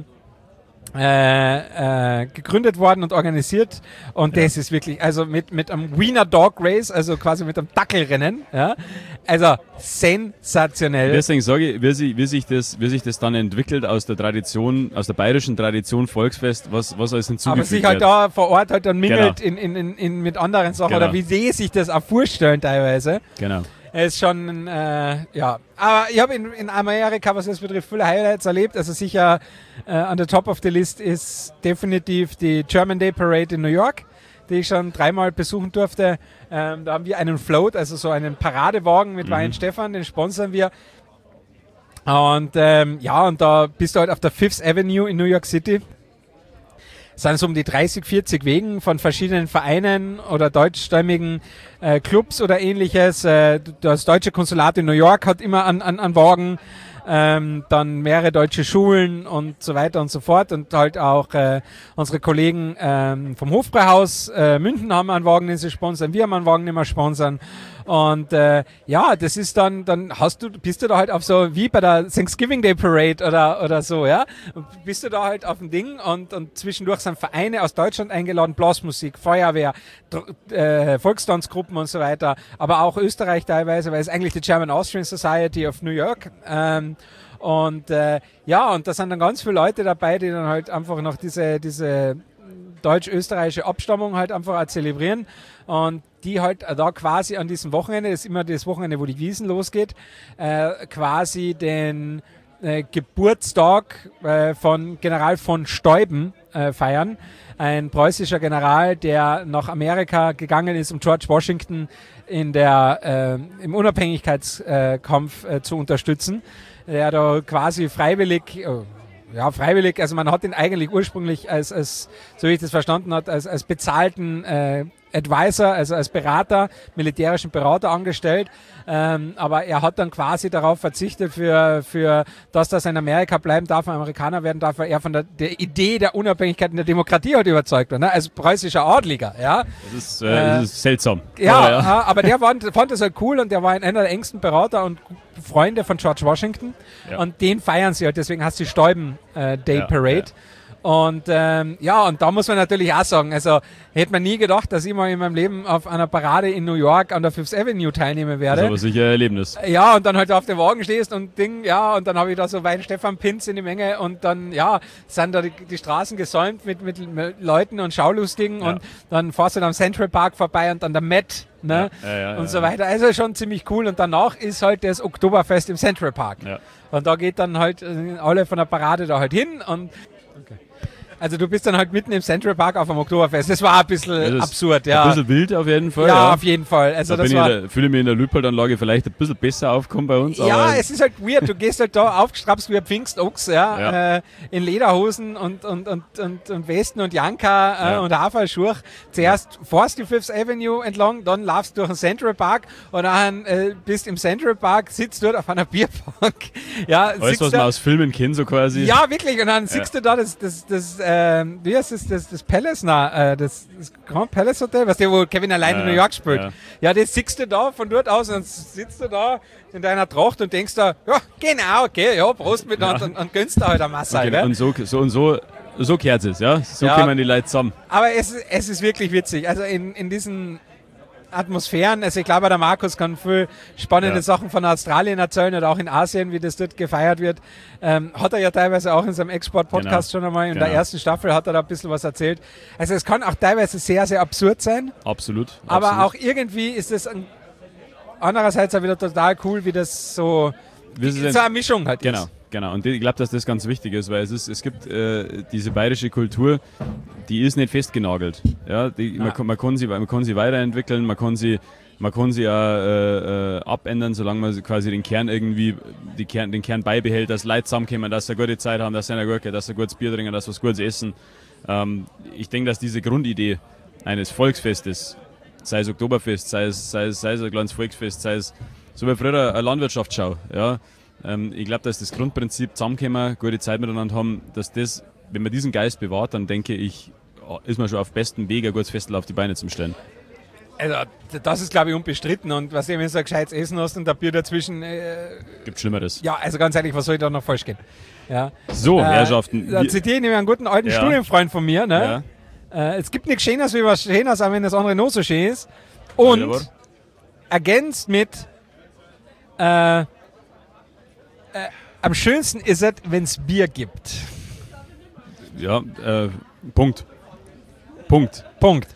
Äh, äh, gegründet worden und organisiert und Ja. das ist wirklich, also mit, mit einem Wiener Dog Race, also quasi mit einem Dackelrennen, ja, also sensationell. Deswegen sage ich, wie sich, wie, sich das, wie sich das dann entwickelt aus der Tradition, aus der bayerischen Tradition Volksfest, was, was alles hinzugefügt Aber sich halt wird. da vor Ort halt dann mingelt Genau. in, in, in, in mit anderen Sachen Genau. oder wie sie sich das auch vorstellen teilweise. Genau. Es ist schon, äh, ja. Aber ich habe in, in Amerika, was das betrifft, viele Highlights erlebt. Also sicher äh, an der Top of the List ist definitiv die German Day Parade in New York, die ich schon dreimal besuchen durfte. Ähm, da haben wir einen Float, also so einen Paradewagen mit Mhm. Weihenstephan, den sponsern wir. Und ähm, ja, und da bist du halt auf der Fifth Avenue in New York City. Es sind so um die dreißig, vierzig Wegen von verschiedenen Vereinen oder deutschstämmigen äh, Clubs oder ähnliches. Äh, das deutsche Konsulat in New York hat immer an, an, an Wagen, ähm, dann mehrere deutsche Schulen und so weiter und so fort. Und halt auch äh, unsere Kollegen ähm, vom Hofbräuhaus äh, München haben einen Wagen, den sie sponsern. Wir haben einen Wagen, den wir sponsern. Und äh, ja, das ist dann, dann hast du, bist du da halt auf so, wie bei der Thanksgiving Day Parade oder, oder so, ja. Und bist du da halt auf dem Ding und, und zwischendurch sind Vereine aus Deutschland eingeladen, Blasmusik, Feuerwehr, Dr- äh, Volkstanzgruppen und so weiter, aber auch Österreich teilweise, weil es eigentlich die German Austrian Society of New York. Ähm, und äh, ja, und da sind dann ganz viele Leute dabei, die dann halt einfach noch diese, diese deutsch-österreichische Abstammung halt einfach auch zelebrieren und die halt da quasi an diesem Wochenende, das ist immer das Wochenende, wo die Wiesn losgeht, äh, quasi den äh, Geburtstag äh, von General von Steuben äh, feiern. Ein preußischer General, der nach Amerika gegangen ist, um George Washington in der, äh, im Unabhängigkeitskampf äh, zu unterstützen. Der da quasi freiwillig, äh, ja freiwillig, also man hat ihn eigentlich ursprünglich als, als so wie ich das verstanden habe, als, als bezahlten äh, Advisor, also als Berater, militärischen Berater angestellt. Ähm, aber er hat dann quasi darauf verzichtet, für, für das, dass er in Amerika bleiben darf, Amerikaner werden darf, weil er von der, der Idee der Unabhängigkeit und der Demokratie halt überzeugt war, ne? Als preußischer Adliger. Ja? Das ist, äh, das ist seltsam. Ja, aber, ja. aber der fand, fand das halt cool und der war einer der engsten Berater und Freunde von George Washington. Ja. Und den feiern sie halt, deswegen heißt die Stäuben äh, Day Ja, Parade. ja. Und ähm, ja, und da muss man natürlich auch sagen, also hätte man nie gedacht, dass ich mal in meinem Leben auf einer Parade in New York an der Fifth Avenue teilnehmen werde. Das ist aber sicher ein Erlebnis. Ja, und dann halt auf dem Wagen stehst und Ding, ja, und dann habe ich da so Wein-Stefan-Pins in die Menge und dann, ja, sind da die, die Straßen gesäumt mit, mit, mit Leuten und Schaulustigen Ja. und dann fährst du dann am Central Park vorbei und dann der Met, ne, Ja, ja, ja, und ja, so ja. weiter. Also schon ziemlich cool und danach ist halt das Oktoberfest im Central Park. Ja. Und da geht dann halt äh, alle von der Parade da halt hin und also du bist dann halt mitten im Central Park auf dem Oktoberfest. Das war ein bisschen Das ist absurd, ja. Ein bisschen wild auf jeden Fall. ja, Ja, auf jeden Fall. Also da das bin war ich da, fühle ich mich in der Lüppold-Anlage vielleicht ein bisschen besser aufgekommen bei uns. ja, aber es ist halt weird. Du gehst halt da aufgestrapst wie ein Pfingstochs, ja, Ja. Äh, in Lederhosen und, und, und, und, und Westen und Janka äh, Ja. und Haferschuhe. Zuerst fährst du die Fifth Avenue entlang, dann laufst du durch den Central Park und dann äh, bist im Central Park, sitzt dort auf einer Bierbank. Ja, alles, siehst was du- man aus Filmen kennt, so quasi. ja, wirklich. Und dann siehst du da das, das, das, ähm, wie heißt das, das, das Palace, na, äh, das, das Grand Palace Hotel, was der, wo Kevin allein Ja, in New York spielt. ja. Ja. das siehst du da von dort aus und dann sitzt du da in deiner Tracht und denkst da, ja, genau, okay, ja, Prost miteinander und, und gönnst da halt eine Masse. Okay, gell? und so, so und so, so kehrt es, ja. So Ja. kommen die Leute zusammen. Aber es, es ist wirklich witzig. Also in, in diesen Atmosphären, also ich glaube, der Markus kann viel spannende Ja. Sachen von Australien erzählen oder auch in Asien, wie das dort gefeiert wird. Ähm, hat er ja teilweise auch in seinem Export-Podcast Genau. schon einmal in Genau. der ersten Staffel hat er da ein bisschen was erzählt. Also es kann auch teilweise sehr, sehr absurd sein, Absolut. aber absolut. auch irgendwie ist es ein, andererseits auch wieder total cool, wie das so, Wir sind- so eine Mischung halt Genau, ist. genau. Und ich glaube, dass das ganz wichtig ist, weil es ist, es gibt äh, diese bayerische Kultur, die ist nicht festgenagelt. Ja, die, man, kann- man, kann sie, man kann sie weiterentwickeln, man kann sie, man kann sie auch äh, äh, abändern, solange man quasi den Kern irgendwie, die Kern, den Kern beibehält, dass Leute zusammenkommen, dass sie eine gute Zeit haben, dass sie eine Gurke, dass sie ein gutes Bier trinken, dass sie was Gutes essen. Ähm, ich denke, dass diese Grundidee eines Volksfestes, sei es Oktoberfest, sei es, sei es, sei es ein kleines Volksfest, sei es so wie früher eine Landwirtschaftsschau, ja, ähm, ich glaube, dass das Grundprinzip zusammenkommen, gute Zeit miteinander haben, dass das, wenn man diesen Geist bewahrt, dann denke ich, ist man schon auf bestem Weg, ein gutes Festel auf die Beine zu stellen. Also das ist, glaube ich, unbestritten und was wenn du so ein gescheites Essen hast und ein Bier dazwischen, äh, Gibt Schlimmeres. ja, also ganz ehrlich, was soll da noch falsch gehen? Ja. So, Äh, Herrschaften. Da wir- zitiere ich nämlich einen guten alten Ja. Studienfreund von mir. Ne? Äh, es gibt nichts Schöneres wie was Schöneres, auch wenn das andere noch so schön ist. Und Wunderbar. ergänzt mit äh, äh, am schönsten ist es, wenn es Bier gibt. Ja, äh, Punkt. Punkt. Punkt.